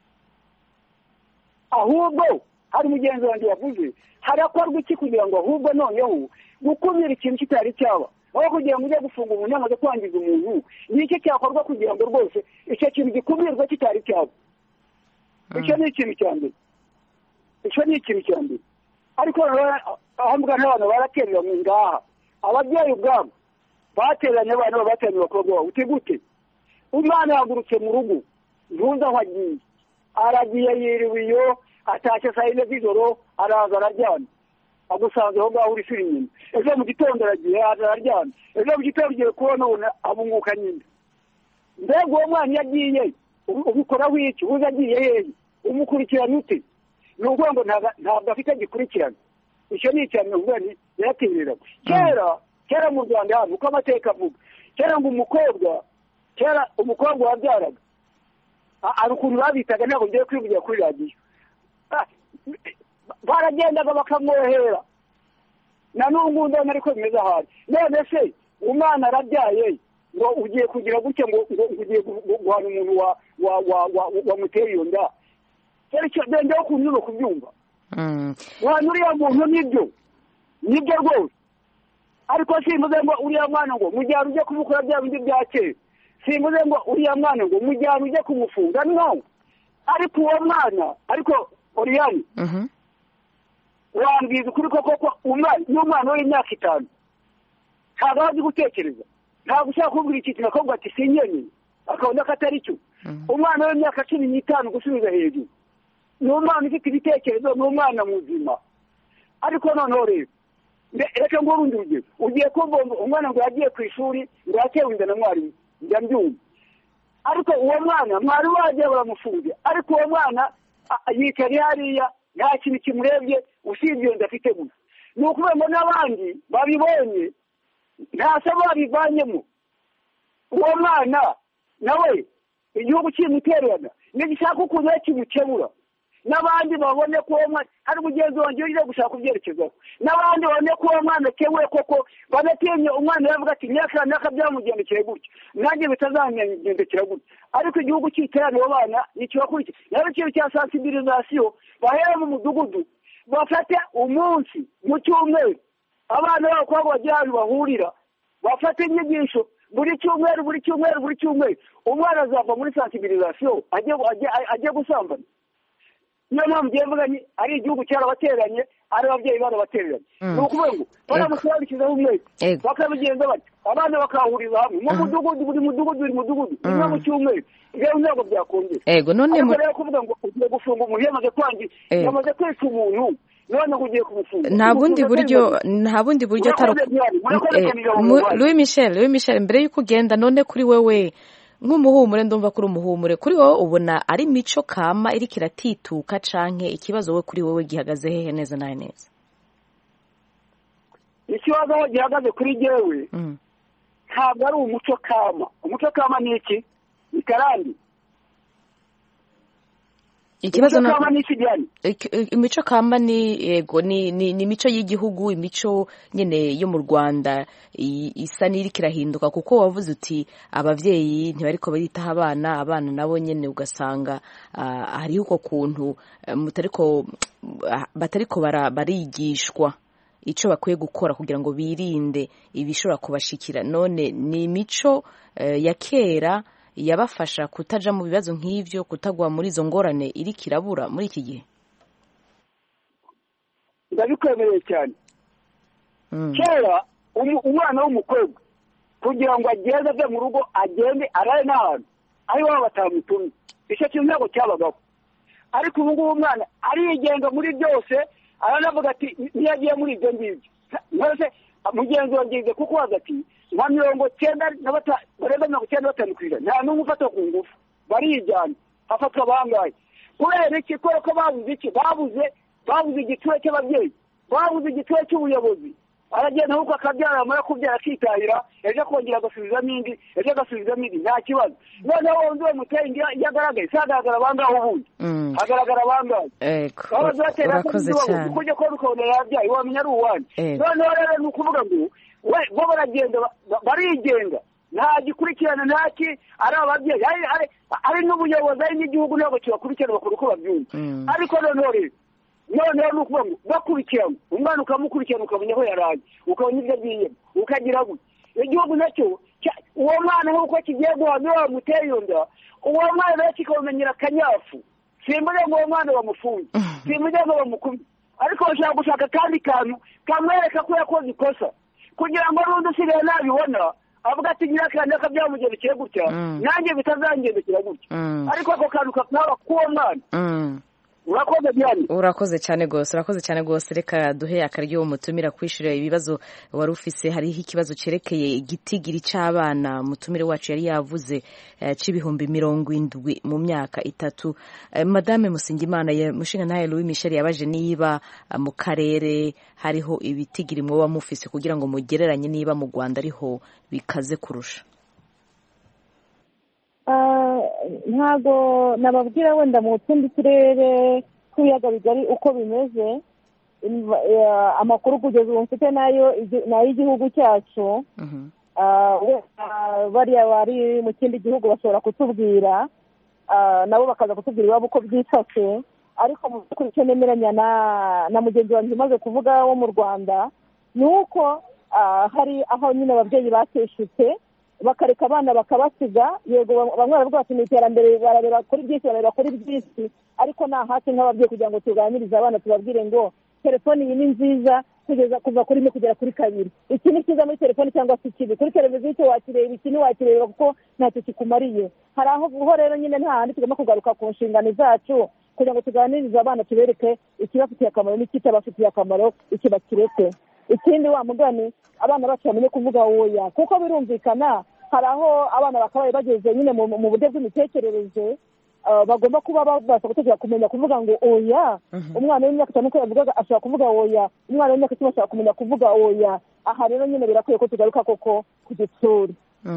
ahubwo hari mugenzi wanjye yavuze harakorwa iki kugira ngo ahubwo noneho gukumira ikintu kitari cyaba aho kugira ngo ujye gufunga umuntu yamaze kwangiza umuntu nicyo cyakorwa kugira ngo rwose icyo kintu gikumirwa kitari cyaba icyo ni ikintu cya mbere icyo ni ikintu cya mbere ariko aho mbwa n'abantu baratereranywe ngaha ababyeyi ubwabo batereranye abana babo batereranye abakobwa babo uti gute umwana yahagurutse mu rugo ntuzi aho agiye aragiye yiriwe iyo atashye saa yine z'ijoro araza araryamye agusanze aho ngaho uri suri nyina ejo mu gitondo aragiye araryamye ejo mu gitondo ugiye kubona ubona abunguka nyina mbega uwo mwana iyo agiye ubikoraho iki uzi agiye hehe umukurikirana ute ni ukuvuga ngo ntabwo afite gikurikirana icyo ni icya mirongo inani yaratereraga kera kera mu Rwanda hano uko amateka avuga kera ngo umukobwa kera umukobwa wabyaraga hari ukuntu babitaga, ntabwo ngiye kwivugira kuri radiyo, baragendaga bakamwohera, na n'ubu ndabona ariko bimeze ahari. none se umwana arabyaye ngo ugiye kugira gutya ngo ugiye guhana umuntu wamutera iyo nda, bendeho ukuntu uri kubyumva. wanyura uriya muntu nibyo nibyo rwose, ariko simvuze ngo uriya mwana ngo mujyana ujye kumukora bya bindi bya kera, simvuze ngo uriya mwana ngo mujyana ujye kumufunga, no. ariko uwo mwana, ariko Oriane wambwiza ukuri koko ko n'umwana w'imyaka itanu ntabwo azi gutekereza, ntabwo ushaka kubwira ikintu akabwira ati sinyene, akabona ko atari cyo. umwana w'imyaka cumi n'itanu gusubiza hejuru ni umwana ufite ibitekerezo, ni umwana muzima. ariko noneho rero reka ngo urundi rugero, ugiye kumva umwana ngo yagiye ku ishuri ngo yatewe inda na mwarimu, njya mbyumva, ariko uwo mwana mwarimu wagiye baramufunze, ariko uwo mwana yicaye hariya nta kintu kimurebye usibye iyo nda afite gusa. ni ukuvuga ngo n'abandi babibonye nta saba babivanyemo. uwo mwana nawe igihugu kimutererana ntigishaka ukuntu kimukebura, n'abandi babone ko uwo mwana hari mugenzi wanjye uje gushaka kubyerekezaho, n'abandi babone ko uwo mwana akemuye koko, banatenye umwana yavuga ati nyaka naka byamugendekeye gutya, nanjye bitazangendekera gutya. ariko igihugu cyiterana abo bana ikibakurikira nayo ikintu cya sensibilisation, bahera mu mudugudu bafate umunsi mu cyumweru, abana b'abakobwa bagira ahantu bahurira, bafate inyigisho buri cyumweru buri cyumweru buri cyumweru, umwana azava muri sensibilisation ajye gusambana. niyo mpamvu ngiye mvuga ni ari igihugu cyarabateranye, ari ababyeyi barabateranye. ni ukuvuga ngo baramusobanukizaho umwete, bakabigenza bati abana bakahuriza hamwe mu mudugudu, buri mudugudu buri mudugudu rimwe mu cyumweru, rero ntabwo byakongera. ego none ariko rero kuvuga ngo ugiye gufunga umuntu yamaze kwangiza, yamaze kwica umuntu, none ngo ugiye kumufunga, nta bundi buryo nta bundi buryo atari Louis Michel Louis Michel mbere y'uko ugenda, none kuri wewe nk'umuhumure, ndumva kuri umuhumure, kuri wowe ubona ari mico kama iriko iratituka canke ikibazo we kuri wowe gihagaze hehe neza naye neza? ikibazo aho gihagaze kuri jewe ntabwo ari umuco kama. umuco kama ni iki? ni karandi. ikibazo umuco kama ni iki byani? imico kama ni yego ni ni imico y'igihugu, imico nyene yo mu Rwanda isa n'iriko irahinduka, kuko wavuze uti abavyeyi ntibariko baritaho abana, abana nabo nyene ugasanga hariho uko kuntu mutariko batariko barigishwa ico bakwiye gukora kugira ngo birinde ibishobora kubashikira. none ni imico ya kera yabafasha kutaja mu bibazo nk'ivyo, kutagwa muri izo ngorane iri kirabura muri iki gihe? ndabikwemereye cyane. kera umwana w'umukobwa kugira ngo agende ave mu rugo, agende araye n'ahantu ari waba batamutumye, icyo kintu ntabwo cyabagaho. ariko ubu ngubu umwana arigenga muri byose, aranavuga ati niyo agiye muri ibyo ngibyo. mbese mugenzi wa ngize kuko hagati nka mirongo cyenda na batanu barenga mirongo cyenda na batanu ku ijana nta n'umwe ufata ku ngufu, barijyana hafatwa bangahe. kubera iki? kubera ko babuze iki? babuze babuze igituwe cy'ababyeyi, babuze igituwe cy'ubuyobozi. aragenda ahubwo akabyara, amara kubyara akitahira, ejo akongera agasubizamo indi, ejo agasubizamo indi, nta kibazo. noneho wundi we muteye iyo agaragaye se hagaragara bangahe ubundi? hagaragara bangahe? urakoze cyane. uko ujya kubona ukabona yabyaye wamenya ari uwanjye. noneho rero ni ukuvuga ngo we bo baragenda barigenga, nta gikurikirana ntaki, ari ababyeyi ari n'ubuyobozi ari n'igihugu ntabwo kibakurikirana bakora uko babyumva. ariko noneho rero noneho ni ukuvuga ngo bakurikirana umwana, ukamukurikirana ukamenya aho yaraye, ukabona ibyo agiyemo, ukagira gutya. igihugu nacyo uwo mwana nk'uko kigiye guhamya wamuteye iyo nda, uwo mwana rero kikawumenyera akanyafu. simbuze ngo uwo mwana bamufunge, simbuze ngo bamukubye, ariko bashaka gushaka akandi kantu kamwereka ko yakoze ikosa, kugira ngo n'undi usigaye nabibona avuga ati nyirakandi akabyamugendekeye gutya, nanjye bitazangendekera gutya. ariko ako kantu kakaba k'uwo mwana. urakoze byane. urakoze cyane rwose, urakoze cyane rwose. reka duhe akaryo mutumira kwishura ibibazo wari ufise. hariho ikibazo cerekeye igitigiri c'abana mutumire wacu yari yavuze c'ibihumbi mirongo indwi mu myaka itatu. madame Musingimana mushinga ntaye Louis Michel yabaje niba mu karere hariho ibitigiri mwoba mufise kugira ngo mugereranye niba mu Rwanda ariho bikaze kurusha. ntabwo nababwira wenda mu tundi turere tw'ibiyaga bigari uko bimeze. Amakuru kugeza ubu mfite nayo ni ay'igihugu cyacu. bariya bari mu kindi gihugu bashobora kutubwira nabo bakaza kutubwira iwabo uko byifashe. Ariko mu by'ukuri icyo nemeranya na mugenzi wanjye umaze kuvuga wo mu Rwanda ni uko hari aho nyine ababyeyi bateshutse bakareka abana bakabasiga. Yego bamwe baravuga bati ni iterambere, barareba kuri byinshi barareba kuri byinshi, ariko nta hasi nk'ababyeyi kugira ngo tuganirize abana tubabwire ngo telefoni iyi ni nziza kugeza kuva kuri rimwe kugera kuri kabiri. Iki ni cyiza muri telefoni cyangwa se ikibi. Kuri televiziyo icyo wakireba, iki ntiwakireba kuko ntacyo kikumariye. Hari aho uho rero nyine nta handi tugomba kugaruka ku nshingano zacu kugira ngo tuganirize abana tubereke ikibafitiye akamaro n'ikitabafitiye akamaro, iki bakireke. Ikindi wa mugani abana bacu bamenye kuvuga oya, kuko birumvikana hari aho abana bakabaye bageze nyine mu buryo bw'imitekerereze bagomba kuba babasha gutegura kumenya kuvuga ngo oya. Umwana w'imyaka itanu ko yavugaga ashobora kuvuga oya, umwana w'imyaka icumi ashobora kumenya kuvuga oya. Aha rero nyine birakwiye ko tugaruka koko ku gitsuri.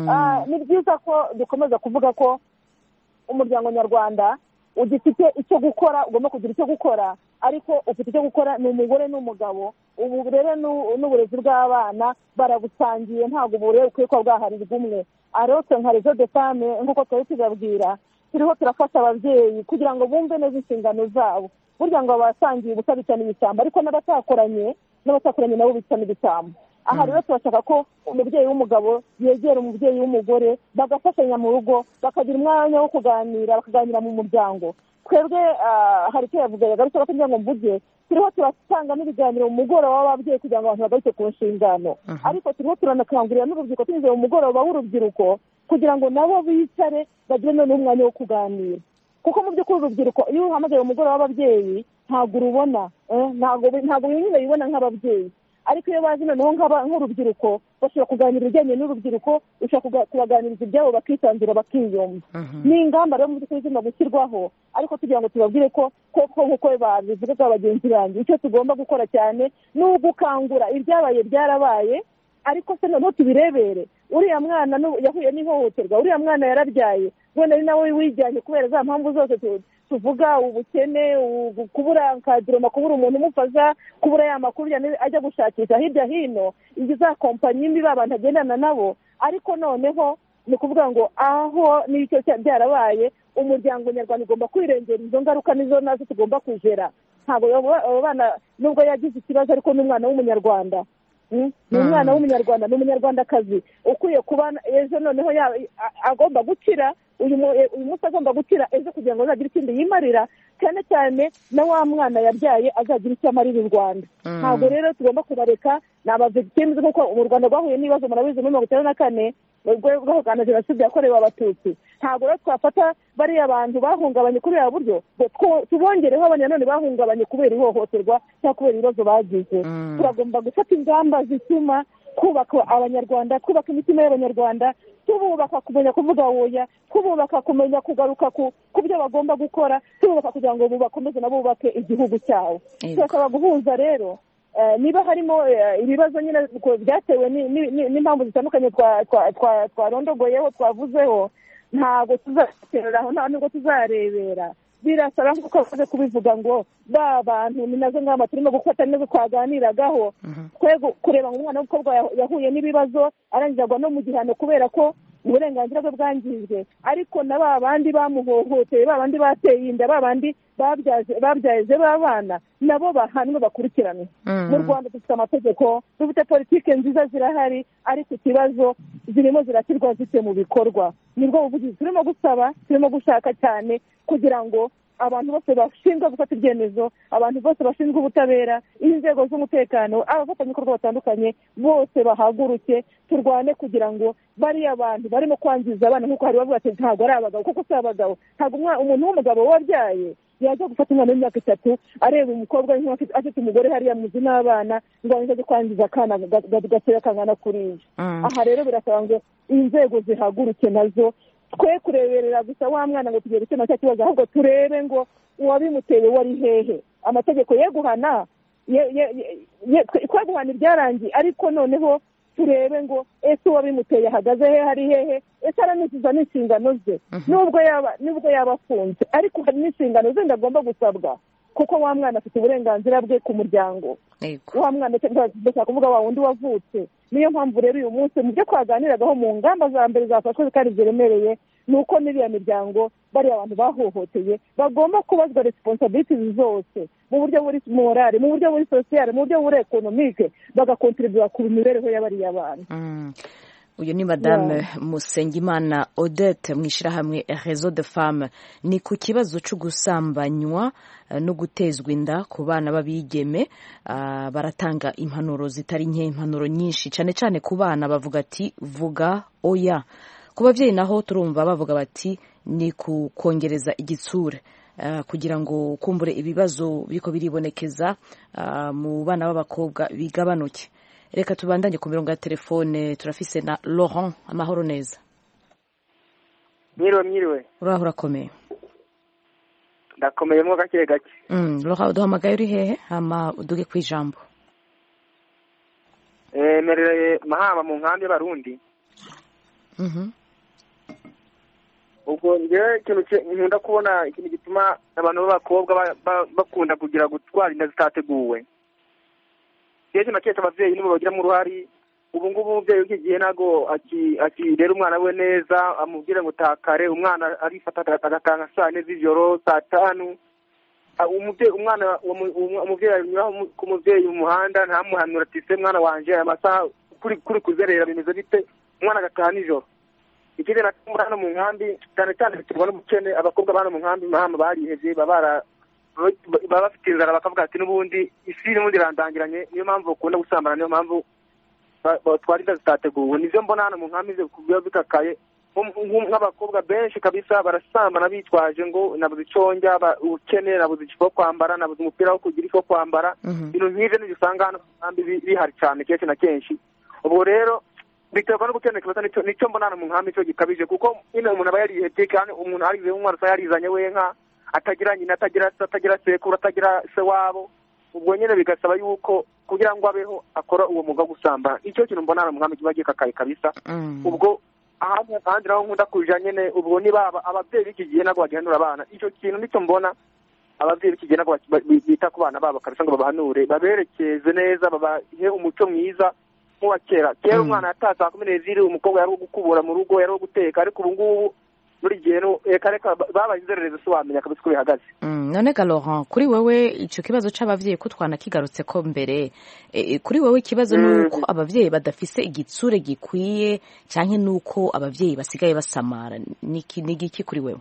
Ni byiza ko dukomeza kuvuga ko umuryango nyarwanda ugifite icyo gukora, ugomba kugira icyo gukora, ariko ufite icyo gukora ni umugore n'umugabo. Ubu rero n'uburezi bw'abana barabusangiye, ntabwo uburere bukwiye kuba bwaharirwa umwe. Arotse nka rezo de fame nk'uko twari tubabwira, turiho turafasha ababyeyi kugira ngo bumve neza inshingano zabo. Burya ngo abasangiye ubusa bicana ibisambo, ariko n'abatakoranye n'abatakoranye nabo bicana ibisambo. Aha rero turashaka ko umubyeyi w'umugabo yegera umubyeyi w'umugore, bagafashanya mu rugo, bakagira umwanya wo kuganira, bakaganira mu muryango. Twebwe hari icyo yavuga yagarutse kugira ngo mvuge, turiho turatanga n'ibiganiro mu mugoroba w'ababyeyi kugira ngo abantu bagaruke ku nshingano. Ariko turiho turanakangurira n'urubyiruko tunyuze mu mugoroba w'urubyiruko kugira ngo nabo bicare bagire noneho umwanya wo kuganira. Kuko mu by'ukuri urubyiruko iyo uhamagaye umugoroba w'ababyeyi ntabwo urubona, ntabwo ntabwo nyine bibona nk'ababyeyi. Ariko iyo bazi noneho nk'urubyiruko bashobora kuganira ibijyanye n'urubyiruko, ushobora kubaganiriza ibyabo bakisanzura bakiyumva. Ni ingamba rero mu by'ukuri zigomba gushyirwaho, ariko tugira ngo tubabwire ko koko nk'uko babivuga bagenzi banjye, icyo tugomba gukora cyane ni ugukangura. Ibyabaye byarabaye, ariko se noneho tubirebere. Uriya mwana yahuye n'ihohoterwa, uriya mwana yarabyaye, wenda ari nawe wijyanye kubera za mpamvu zose tuvuga, ubukene, kubura nkaduroma, kubura umuntu umufasha, kubura ya makuru ajya gushakisha hirya hino, izi za kompanyi mbi abantu agendana nabo. Ariko noneho ni ukuvuga ngo aho n'icyo byarabaye, umuryango nyarwanda ugomba kwirengera izo ngaruka, nizo nazo tugomba kugera. Ntabwo abo bana nubwo yagize ikibazo, ariko n'umwana w'umunyarwanda, ni umwana w'umunyarwanda, ni umunyarwandakazi ukwiye kuba ejo noneho agomba gukira. Uyu munsi agomba gukira ejo kugira ngo azagire ikindi yimarira, cyane cyane na wa mwana yabyaye azagira icyo amarira u Rwanda. Ntabwo rero tugomba kubareka. Ni abavigitimizi nk'uko u Rwanda rwahuye n'ibibazo murabizi muri mirongo icyenda na kane rwahugana jenoside yakorewe Abatutsi. Ntabwo rero twafata bariya bantu bahungabanye kuri ya buryo tubongereho abanyanone bahungabanye kubera ihohoterwa cyangwa kubera ibibazo bagize. Turagomba gufata ingamba zituma kubaka abanyarwanda, twubaka imitima y'abanyarwanda, tububaka kumenya kuvuga oya, tububaka kumenya kugaruka ku byo bagomba gukora, tububaka kugira ngo bakomeze nabo bubake igihugu cyabo. Turasaba guhuza rero, niba harimo ibibazo nyine byatewe n'impamvu zitandukanye twarondogoyeho twavuzeho, ntabwo tuzatereraho, nta nubwo tuzarebera. Birasaba nk'uko bakoze kubivuga ngo ba bantu ni nazo ngamba turimo gufata neza twaganiragaho, twe kureba ngo umwana w'umukobwa yahuye n'ibibazo arangizagwa no mu gihano kubera ko uburenganzira bwe bwangijwe, ariko na ba bandi bamuhohoteye, ba bandi bateye inda, ba bandi babyaje b'abana nabo bahanwe bakurikiranwe. Mu Rwanda dufite amategeko, dufite politiki nziza zirahari, ariko ikibazo zirimo zirashyirwa zite mu bikorwa. Nibwo buvugizi turimo gusaba, turimo gushaka cyane kugira ngo abantu bose bashinzwe gufata ibyemezo, abantu bose bashinzwe ubutabera, inzego z'umutekano, abafatanyabikorwa batandukanye bose bahaguruke, turwane kugira ngo bariya abantu barimo kwangiza abana, nk'uko hari bavuga ati ntabwo ari abagabo, kuko si abagabo. Ntabwo umuntu w'umugabo wabyaye yajya gufata umwana w'imyaka itatu areba umukobwa afite umugore hariya muzi n'abana ngo ajye kwangiza akana gatoya kangana kuriya. Aha rero birasaba ngo inzego zihaguruke nazo, twe kureberera gusa wa mwana ngo tugere icyo nacyo kibazo, ahubwo turebe ngo uwabimuteye wari hehe. Amategeko ye guhana, twe guhana ibyarangiye, ariko noneho turebe ngo ese uwabimuteye ahagaze he hari hehe ese aranicuza n'inshingano ze nubwo yaba nubwo yaba afunze ariko hari n'inshingano ze agomba gusabwa kuko wa mwana afite uburenganzira bwe ku muryango wa mwana ndashaka kuvuga wa wundi wavutse niyo mpamvu rero uyu munsi mu byo twaganiragaho mu ngamba za mbere zafashwe kandi ziremereye ni uko n'iriya miryango bariya abantu bahohoteye bagomba kubazwa resiponsabitizi zose mu buryo buri morale mu buryo buri sosiyale mu buryo buri ekonomike bagakontribura ku mibereho y'abariya bantu. Uyu ni madame Musengimana Odette mu ishyirahamwe Réseau de Femmes. Ni ku kibazo cyo gusambanywa no gutezwa inda ku bana b'abigeme. Uh, baratanga impanuro zitari nke, impanuro nyinshi cyane cyane ku bana bavuga ati vuga oya. Ku bavyeyi naho turumva bavuga bati ni ku kongereza igitsure uh, kugira ngo kumbure ibibazo biko biribonekeza uh, mu bana b'abakobwa bigabanuke. Reka tubandanye ku mirongo ya telefone turafise na Laurent. Amahoro neza. Mwiriwe mwiriwe. Uraho urakomeye? Ndakomeye mo gake gake. Mm, Laurent uduhamagaye uri hehe? Hama uduge ku ijambo. Eh merere Mahama mu nkambi y'Abarundi. Mhm. Ubwo ngewe ikintu nkunda kubona ikintu gituma abantu b'abakobwa bakunda kugira gutwara inda zitateguwe. Yeje makete abavyeyi nibo bagira mu ruhari ubu ngubu umuvyeyi ukigiye nago ati ati rero umwana we neza amubwire ngo takare umwana arifata agatanga saa ne z'ijoro saa tanu umuvyeyi umwana umuvyeyi ku muvyeyi mu muhanda ntamuhanura ati se mwana wanje amasaha kuri kuri kuzerera bimeze bite umwana agataha nijoro. Ikindi nakumura hano mu nkambi cyane cyane bitubona ubukene abakobwa bana mu nkambi mahama barihevye babara baba bafite inzara bakavuga ati n'ubundi isi n'ubundi irandangiranye niyo mpamvu bakunda gusambana niyo mpamvu twarinda zitateguwe nivyo mbona hano mu nkambi kubyo bikakaye nk'abakobwa benshi kabisa barasambana bitwaje ngo nabuze iconja ubukene nabuze ikipo kwambara nabuze umupira wo kugira icyo kwambara ibintu nk'ivyo nibisanga hano nkambi bihari cyane kenshi na kenshi. Ubwo rero biterwa n'ubukene kabisa nico nico mbona hano mu nkambi cyo gikabije kuko ino umuntu aba yarihebye kandi umuntu arize umwana sa yarizanye we nka atagira nyina atagira atagira sekuru atagira se wabo ubwo nyine bigasaba yuko kugira ngo abeho akora uwo muga gusamba icyo kintu mbona mu nkambi kibagiye kakaye kabisa. Ubwo ahandi ahandi naho nkunda kuja nyene ubwo ni baba abavyeyi bikigiye nago bagendura abana icyo kintu nicyo mbona abavyeyi bikigiye nago bita ku bana babo kabisa ngo babahanure baberekeze neza babahe umuco mwiza nk'uwa kera kera umwana yataza kumi n'ebyiri umukobwa yari gukubura mu rugo yari guteka ariko ubu ngubu muri gihe no reka reka babaye inzererezi so wamenya kabisa ko bihagaze. None ga Laurent kuri wewe ico kibazo c'abavyeyi ko twana kigarutse ko mbere e, kuri wewe ikibazo nuko abavyeyi badafise igitsure gikwiye canke nuko abavyeyi basigaye basamara niki nigiki kuri wewe?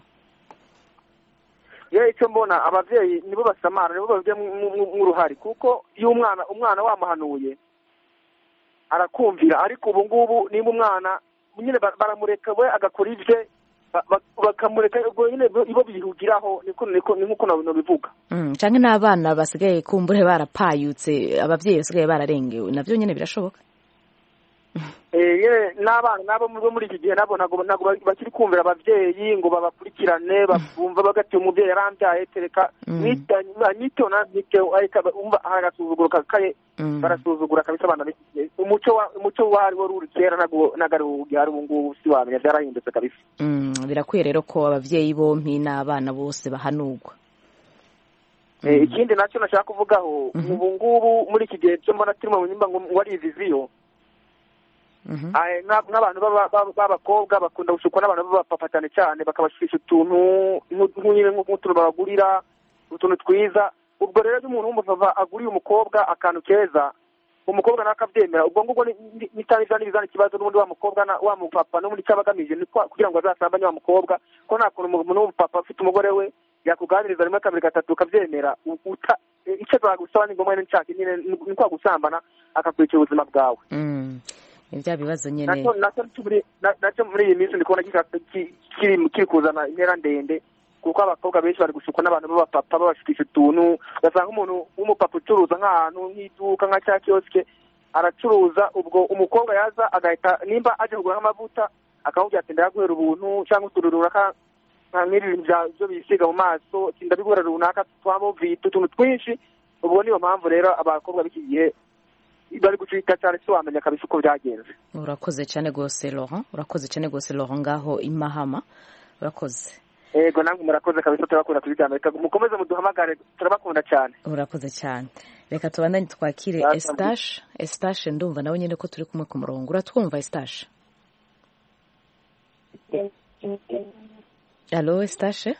Ye icyo mbona abavyeyi nibo basamara nibo bavuye mu ruhari kuko iyo umwana umwana wamuhanuye arakumvira ariko ubu ngubu nimba umwana nyine baramureka we agakora ivye bakamureka ubwo nyine ibo bihugiraho niko niko nkuko nabivuga. Mm canke n'abana basigaye kumbure barapayutse abavyeyi basigaye bararengewe navyo nyine birashoboka. Eh ye n'abana nabo muri iki gihe nabo nago bakiri kumvira abavyeyi ngo babakurikirane bavumva bagati umuvyeyi yarambyaye tereka nito na nito ariko umva agasuzuguro kakaye barasuzugura kabisa abana biki umuco umuco wari wari kera nago nagaru gihari ubu ngubu si wamenya byarahindutse kabisa. Mm birakwiye rero ko abavyeyi bompi n'abana bose bahanurwa. Eh ikindi nacyo nashaka kuvugaho ubu ngubu muri iki gihe cyo mbona turimo mu nyimba ngo wari viziyo nk'abantu b'abakobwa bakunda gushukwa n'abantu b'abapapa cyane cyane bakabashikisha utuntu nk'utuntu babagurira utuntu twiza. Ubwo rero iyo umuntu w'umupapa aguriye umukobwa akantu keza umukobwa nawe akabyemera ubwo ngubwo nitaniza n'ibizana ikibazo n'ubundi wa mukobwa wa mupapa n'ubundi cyabagamije kugira ngo azasambanye wa mukobwa ko nta kuntu umuntu w'umupapa afite umugore we yakuganiriza rimwe kabiri gatatu ukabyemera icyo bagusaba ni ngombwa n'inshaka nyine ni kwa gusambana akakurikira ubuzima bwawe. Ibya bibazo nyene nacyo muri iyi minsi ndikubona kiri kiri kuzana intera ndende kuko abakobwa benshi bari gushukwa n'abantu b'abapapa babashikisha utuntu ugasanga umuntu w'umupapa ucuruza nk'ahantu nk'iduka nka cya kioske aracuruza ubwo umukobwa yaza agahita nimba aje kugura nk'amavuta akamubwira ati ndayaguhera ubuntu cyangwa utururura nk'ibintu byo bisiga mu maso ndabigura runaka twamo vitu utuntu twinshi ubwo niyo mpamvu rero abakobwa b'iki gihe bari gucika cyane si wamenya kabisa uko byagenze. Urakoze cyane gose Laurent, urakoze cyane gose Laurent ngaho imahama. Urakoze. Ego nangu murakoze kabisa turabakunda kuri Amerika. Mukomeze muduhamagare turabakunda cyane. Urakoze cyane. Reka tubandanye twakire Estache. Estache ndumva nawe nyine ko turi kumwe ku murongo. Uratwumva Estache? Allo Estache?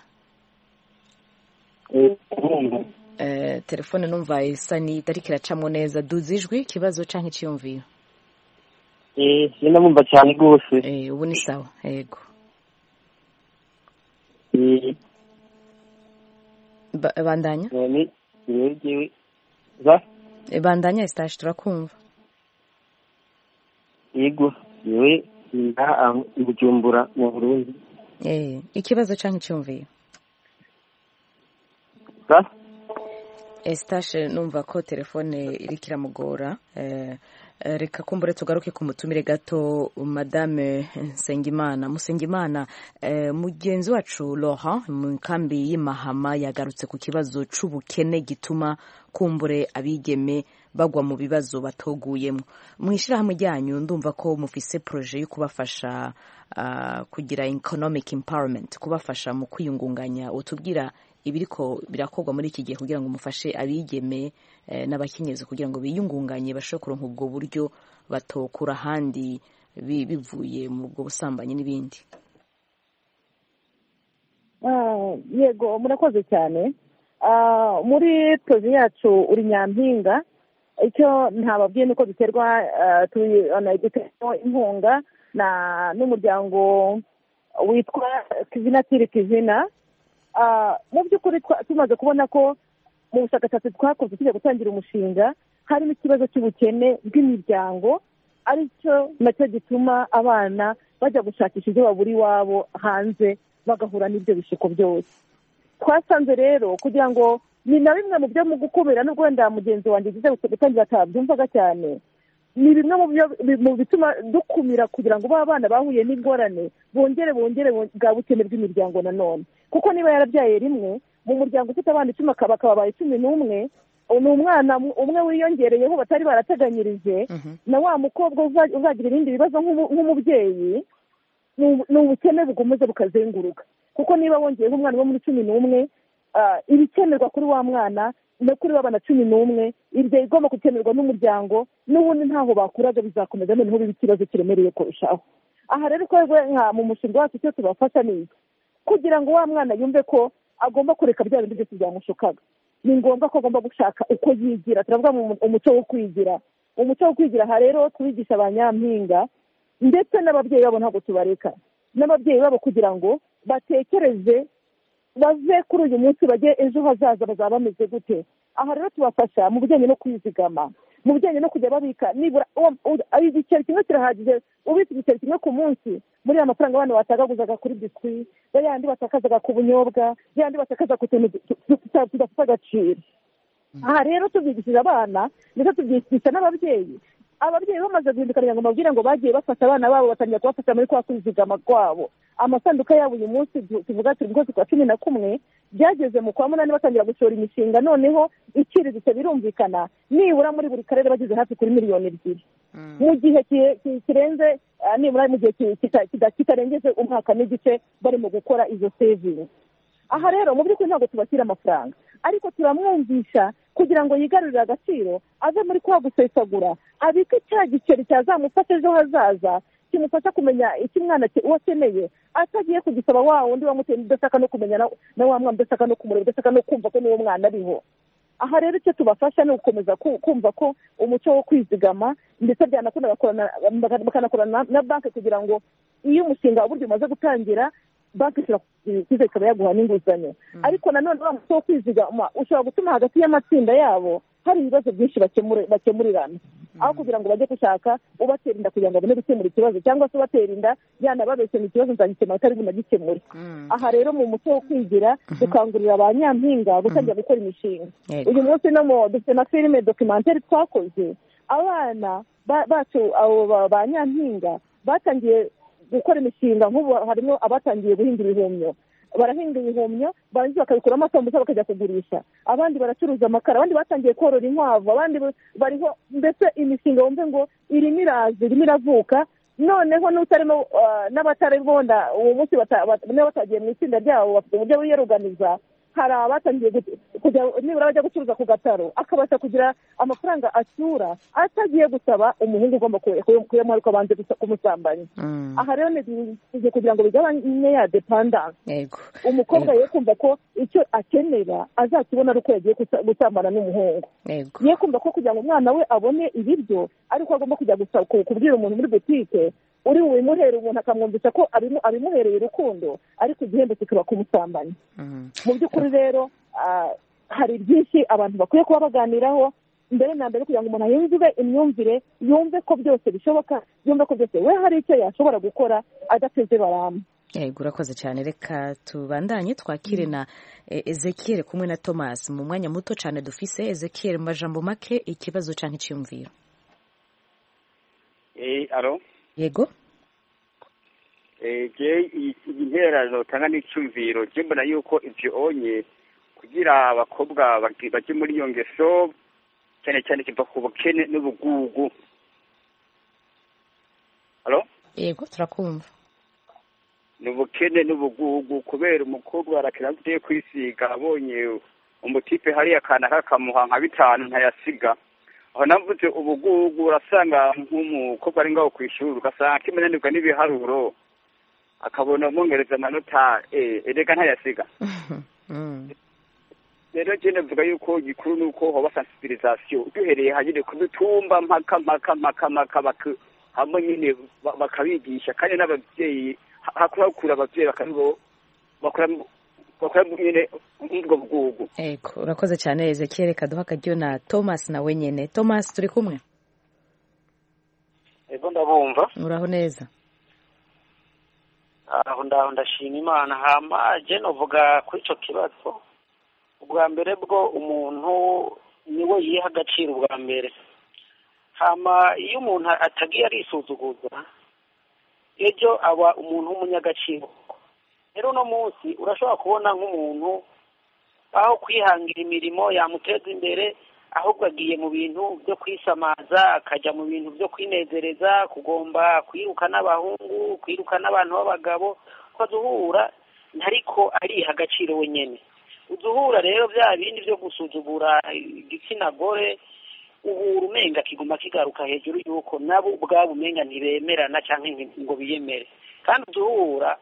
Eh, telefone numva isa ni tariki iracamo neza. Duza ijwi ikibazo canke iciyumviro. Eh, nina mumva cyane gose. Eh, ubu ni sawa. Yego. Eh. Ba, bandanya? Ni yewe. Za? E bandanya Estache turakumva. Yego, yewe nda Bujumbura mu Burundi. Eh, ikibazo canke iciyumviro. Za? Estache numva ko telefone iri kiramugora. Eh, reka kumbure tugaruke ku mutumire gato Madame Nsengimana. Musengimana, eh, mugenzi wacu Laurent mu kambi y'Imahama yagarutse ku kibazo c'ubukene gituma kumbure abigeme bagwa mu bibazo batoguyemo. Mwishira hamwe ryanyu ndumva ko mufise projet yo kubafasha uh, kugira economic empowerment, kubafasha mu kwiyungunganya. Utubwira ibiriko birakorwa muri iki gihe kugira ngo mufashe abigeme eh, n'abakenyezi kugira ngo biyungunganye bashobore kuronka ubwo buryo batokura handi bivuye mu bwo busambanyi n'ibindi. Ah, yego murakoze cyane. Ah, muri projet yacu uri Nyampinga icyo ntababwiye nuko duterwa uh, tuyanagitegeko inkunga na n'umuryango witwa Kizina Tiri Kizina. Uh, mu by'ukuri tumaze kubona ko mu bushakashatsi twakoze tujya gutangira umushinga harimo ikibazo cy'ubukene bw'imiryango, aricyo nacyo gituma abana bajya gushakisha ibyo babura iwabo hanze bagahura n'ibyo bishuko byose. Twasanze rero kugira ngo ni na bimwe mu byo mu gukumira n'ubwo wenda mugenzi wanjye gize gutangira atabyumvaga cyane, ni bimwe mu bituma dukumira kugira ngo ba bana bahuye n'ingorane bongere bongere bwa bukene bw'imiryango nanone. Kuko niba yarabyaye rimwe mu muryango ufite abana icumi akaba babaye cumi n'umwe, ni umwana umwe wiyongereyeho batari barateganyirije, na wa mukobwa uzagira ibindi bibazo nk'umubyeyi, ni ubukene bukomeza bukazenguruka. Kuko niba wongeyeho umwana wo muri cumi n'umwe, ibikenerwa kuri wa mwana no kuri babana cumi n'umwe, ibyo igomba gukenerwa n'umuryango, n'ubundi ntaho bakuraga bizakomeza noneho biba ikibazo kiremereye kurushaho. Aha rero twebwe nka mu mushinga wacu icyo tubafasha ni iki, kugira ngo wa mwana yumve ko agomba kureka bya bindi byose byamushukaga. Ni ngombwa ko agomba gushaka uko yigira. Turavuga mu umuco wo kwigira. Umuco wo kwigira aha rero tubigisha abanyampinga ndetse n'ababyeyi babo ntabwo tubareka. N'ababyeyi babo kugira ngo batekereze bave kuri uyu munsi bajye ejo hazaza bazaba bameze gute. Aha rero tubafasha mu bijyanye no kwizigama, mu bijyanye no kujya babika nibura igiceri kimwe kirahagije. Ubitse igiceri kimwe ku munsi, muri ya mafaranga abana batagaguzaga kuri biswi, yandi batakazaga ku bunyobwa, yandi batakaza ku tuntu tudafite agaciro. Aha rero tubyigishije abana ndetse tubyigisha n'ababyeyi. Ababyeyi bamaze guhindukana ngo babwire ngo bagiye bafata abana babo batangira kubafasha muri kwa kwizigama kwabo. Amasanduka yabo uyu munsi tuvuga turi rwose kwa cumi na kumwe byageze mu kwa munani batangira gushora imishinga, noneho iciriritse birumvikana nibura muri buri karere bageze hafi kuri miliyoni ebyiri mu gihe kirenze, nibura mu gihe kitarengeje umwaka n'igice barimo gukora izo savings. Aha rero mu by'ukuri ntabwo tubashyira amafaranga, ariko turamwumvisha kugira ngo yigarurire agaciro, ave muri kwa gusesagura, abike cya giceri cyazamufasha ejo hazaza, kimufasha kumenya icyo umwana uwo akeneye, atagiye kugisaba wa wundi wamuteye udashaka no kumenya na wa mwana udashaka no kumureba, udashaka no kumva ko n'uwo mwana ariho. Aha rero icyo tubafasha ni ugukomeza kumva ko umuco wo kwizigama ndetse byanakunda bakanakorana na banki kugira ngo iyo umushinga uburyo umaze gutangira banki ishobora ikaba yaguha n'inguzanyo. Ariko nanone wa muco wo kwizigama ushobora gutuma hagati y'amatsinda yabo hari ibibazo byinshi bakemurirana, aho kugira ngo bajye gushaka ubatera inda kugira ngo babone gukemura ikibazo, cyangwa se ubatera inda yanababeshye mu kibazo nzagikemura atari bunagikemure. Aha rero mu muco wo kwigira dukangurira abanyampinga gutangira gukora imishinga. Uyu munsi no dufite na filime documentaire twakoze, abana bacu abo banyampinga batangiye gukora imishinga. Nk'ubu harimo abatangiye guhinga ibihumyo, barahinga ibihumyo barangiza bakabikuramo amasambusa bakajya kugurisha, abandi baracuruza amakara, abandi batangiye korora inkwavu, abandi bariho, mbese imishinga wumve ngo irimo iraza irimo iravuka. Noneho n'utarimo n'abatari bonda uwo munsi niba batagiye mu itsinda ryabo bafite uburyo biyoruganiza, hari abatangiye kujya nibura bajya gucuruza ku gataro akabasha kugira amafaranga acyura atagiye gusaba umuhungu ugomba kuyamuha ariko abanze kumusambanya. Aha rero ni kugira ngo bigabanye ya dependance, umukobwa ye kumva ko icyo akenera azakibona ari uko yagiye gusambana n'umuhungu, ye kumva ko kugira ngo umwana we abone ibiryo ariko agomba kujya kubwira umuntu muri butike uri bubimuhere, umuntu akamwumvisha ko abimuhereye urukundo ariko igihembo kikaba kumusambanya. Mu by'ukuri rero hari byinshi abantu bakwiye kuba baganiraho mbere na mbere kugira ngo umuntu yumve imyumvire, yumve ko byose bishoboka, yumve ko byose we hari icyo yashobora gukora adateze barama. Yego, urakoze cyane. Reka tubandanye twakire na Ezekiel kumwe na Thomas mu mwanya muto cyane dufise. Ezekiel, mu majambo make, ikibazo cyangwa icyumviro. Eh, alo. Yego. Eh, je intererano tanga n'icyumviro, je mbona yuko ivyo onye kugira abakobwa baje muri iyo ngeso cyane cyane kiva ku bukene n'ubugugu. Alo? Yego, turakumva. N'ubukene n'ubugugu, kubera umukobwa arakira agiye kwisiga abonye umutipe hari akana kakamuha nka bitanu ntayasiga. Aho navuze ubugugu, urasanga nk'umukobwa ari ngaho kwishuri ugasanga kimenanirwa n'ibiharuro akabona umwongereza amanota eh erega ntayasiga. Rero je navuga yuko gikuru nuko hoba sensibilisation duhereye hagire kudutumba mpaka mpaka mpaka mpaka hamwe nyine bakabigisha, kandi n'abavyeyi hakura kura abavyeyi bakaribo bakora bakora nyine ubwo bwugu. Ego, urakoze cyane Ezekiel. Reka duha akaryo na Thomas nawe nyene. Thomas, turi kumwe? Ego, ndabumva. Uraho neza? Aho ndaho ndashima Imana. Hama je novuga kuri ico kibazo, ubwa mbere bwo umuntu niwe yiha agaciro ubwa mbere. Hama iyo umuntu atagiye arisuzuguza ejo aba umuntu w'umunyagaciro. Rero no munsi urashobora kubona nk'umuntu aho kwihangira imirimo yamuteza imbere, ahubwo agiye mu bintu byo kwisamaza, akajya mu bintu byo kwinezereza, kugomba kwiruka n'abahungu, kwiruka n'abantu b'abagabo, ukazuhura ntariko ariha agaciro wenyene. Uzuhura rero bya bindi byo gusuzugura igitsina gore, uhura umenga kiguma kigaruka hejuru yuko nabo ubwabo umenga ntibemerana cyangwa ngo biyemere. Kandi uzuhura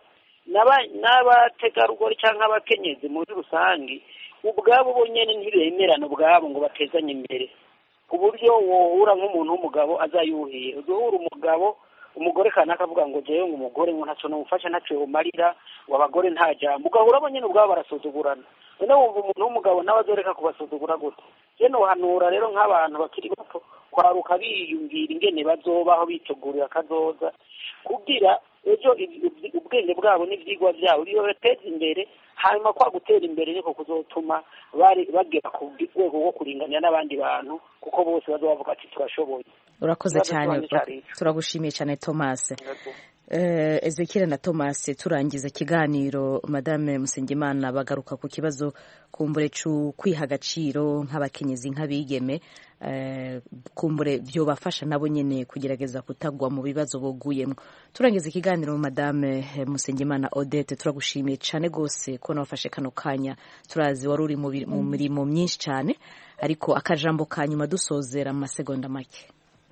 n'abategarugori cyangwa abakenyezi muri rusange ubwabo bonyene ntibemerana ubwabo ngo batezanye imbere, ku buryo wohura nk'umuntu w'umugabo azayuhiye. Uzuhura umugabo umugore kana akavuga ngo jewe ngo umugore ngo ntacyo namufasha ntacyo umarira, wabagore nta jambo, ugahura bonyene ubwabo barasuzugurana. None wumva umuntu w'umugabo nawe azoreka kubasuzugura gute? Je nohanura rero nk'abantu bakiri bato kwaruka biyumvira ingene bazobaho bitegurira kazoza, kugira ejo ubwenge bwabo n'ivyigwa byabo bibateza imbere, hanyuma kwa gutera imbere niko kuzotuma bari bagera ku rwego rwo kuringanya n'abandi bantu, kuko bose bazobavuga ati turashoboye. Urakoze cyane, turagushimiye cyane Thomas. Uh, Ezekiel na Thomas, turangiza ikiganiro Madame Musengimana bagaruka ku kibazo kumbure cyo kwiha agaciro nk'abakenyezi nk'abigeme, uh, kumbure byo bafasha nabo nyene kugerageza kutagwa mu bibazo boguyemo. Turangiza ikiganiro Madame Musengimana Odette, turagushimiye cyane gose ko nafashe kano kanya. Turazi wari uri mu mirimo myinshi cyane, ariko akajambo kanyuma dusozera mu masegonda make.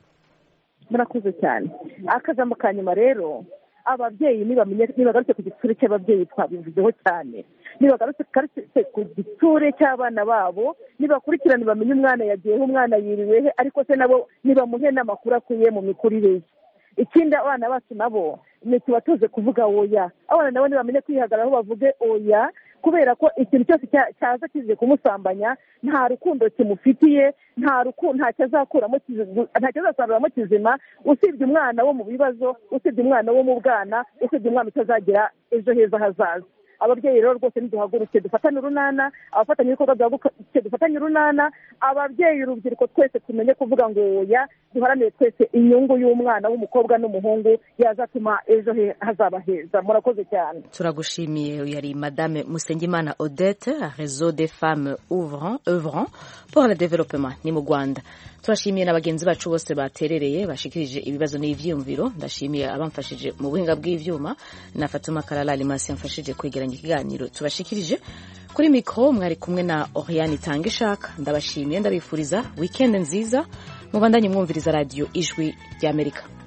Murakoze cyane. Akajambo kanyuma rero, ababyeyi nibamenye nibagarutse ku gitsure cy'ababyeyi twabivuzeho cyane, nibagarutse ku gitsure cy'abana babo, nibakurikirana bamenye umwana yagiyeho, umwana yiriwehe, ariko se nabo nibamuhe n'amakuru akwiye mu mikurire ye. Ikindi abana bacu nabo ni tubatoze kuvuga oya. Abana nabo nibamenye kwihagararaho bavuge oya, kubera ko ikintu cyose cyaza kije kumusambanya nta rukundo kimufitiye, nta rukundo ntacyo azakuramo, ntacyo azasaruramo kizima, usibye umwana wo mu bibazo, usibye umwana wo mu bwana, usibye umwana utazagira ejo heza hazaza. ababyeyi rero rwose niduhagurutse dufatane urunana, abafatanya ibikorwa duhagurutse dufatanye urunana, ababyeyi urubyiruko twese tumenye kuvuga ngo oya, duharanire twese inyungu y'umwana w'umukobwa n'umuhungu yazatuma ejo he hazaba heza. Murakoze cyane. Turagushimiye. Yari Madame Musengimana Odette, Réseau des femmes œuvrant œuvrant pour le développement ni mu Rwanda. Turashimiye n'abagenzi bacu bose baterereye bashikirije ibibazo n'ivyumviro. Ndashimiye abamfashije mu buhinga bw'ivyuma na Fatuma Karala Limasi yamfashije kwegeranya ikiganiro tubashikirije. Kuri mikro mwari kumwe na Oriane Tangishaka. Ndabashimiye, ndabifuriza weekend nziza, mubandanye mwumviriza radio Ijwi ry'Amerika.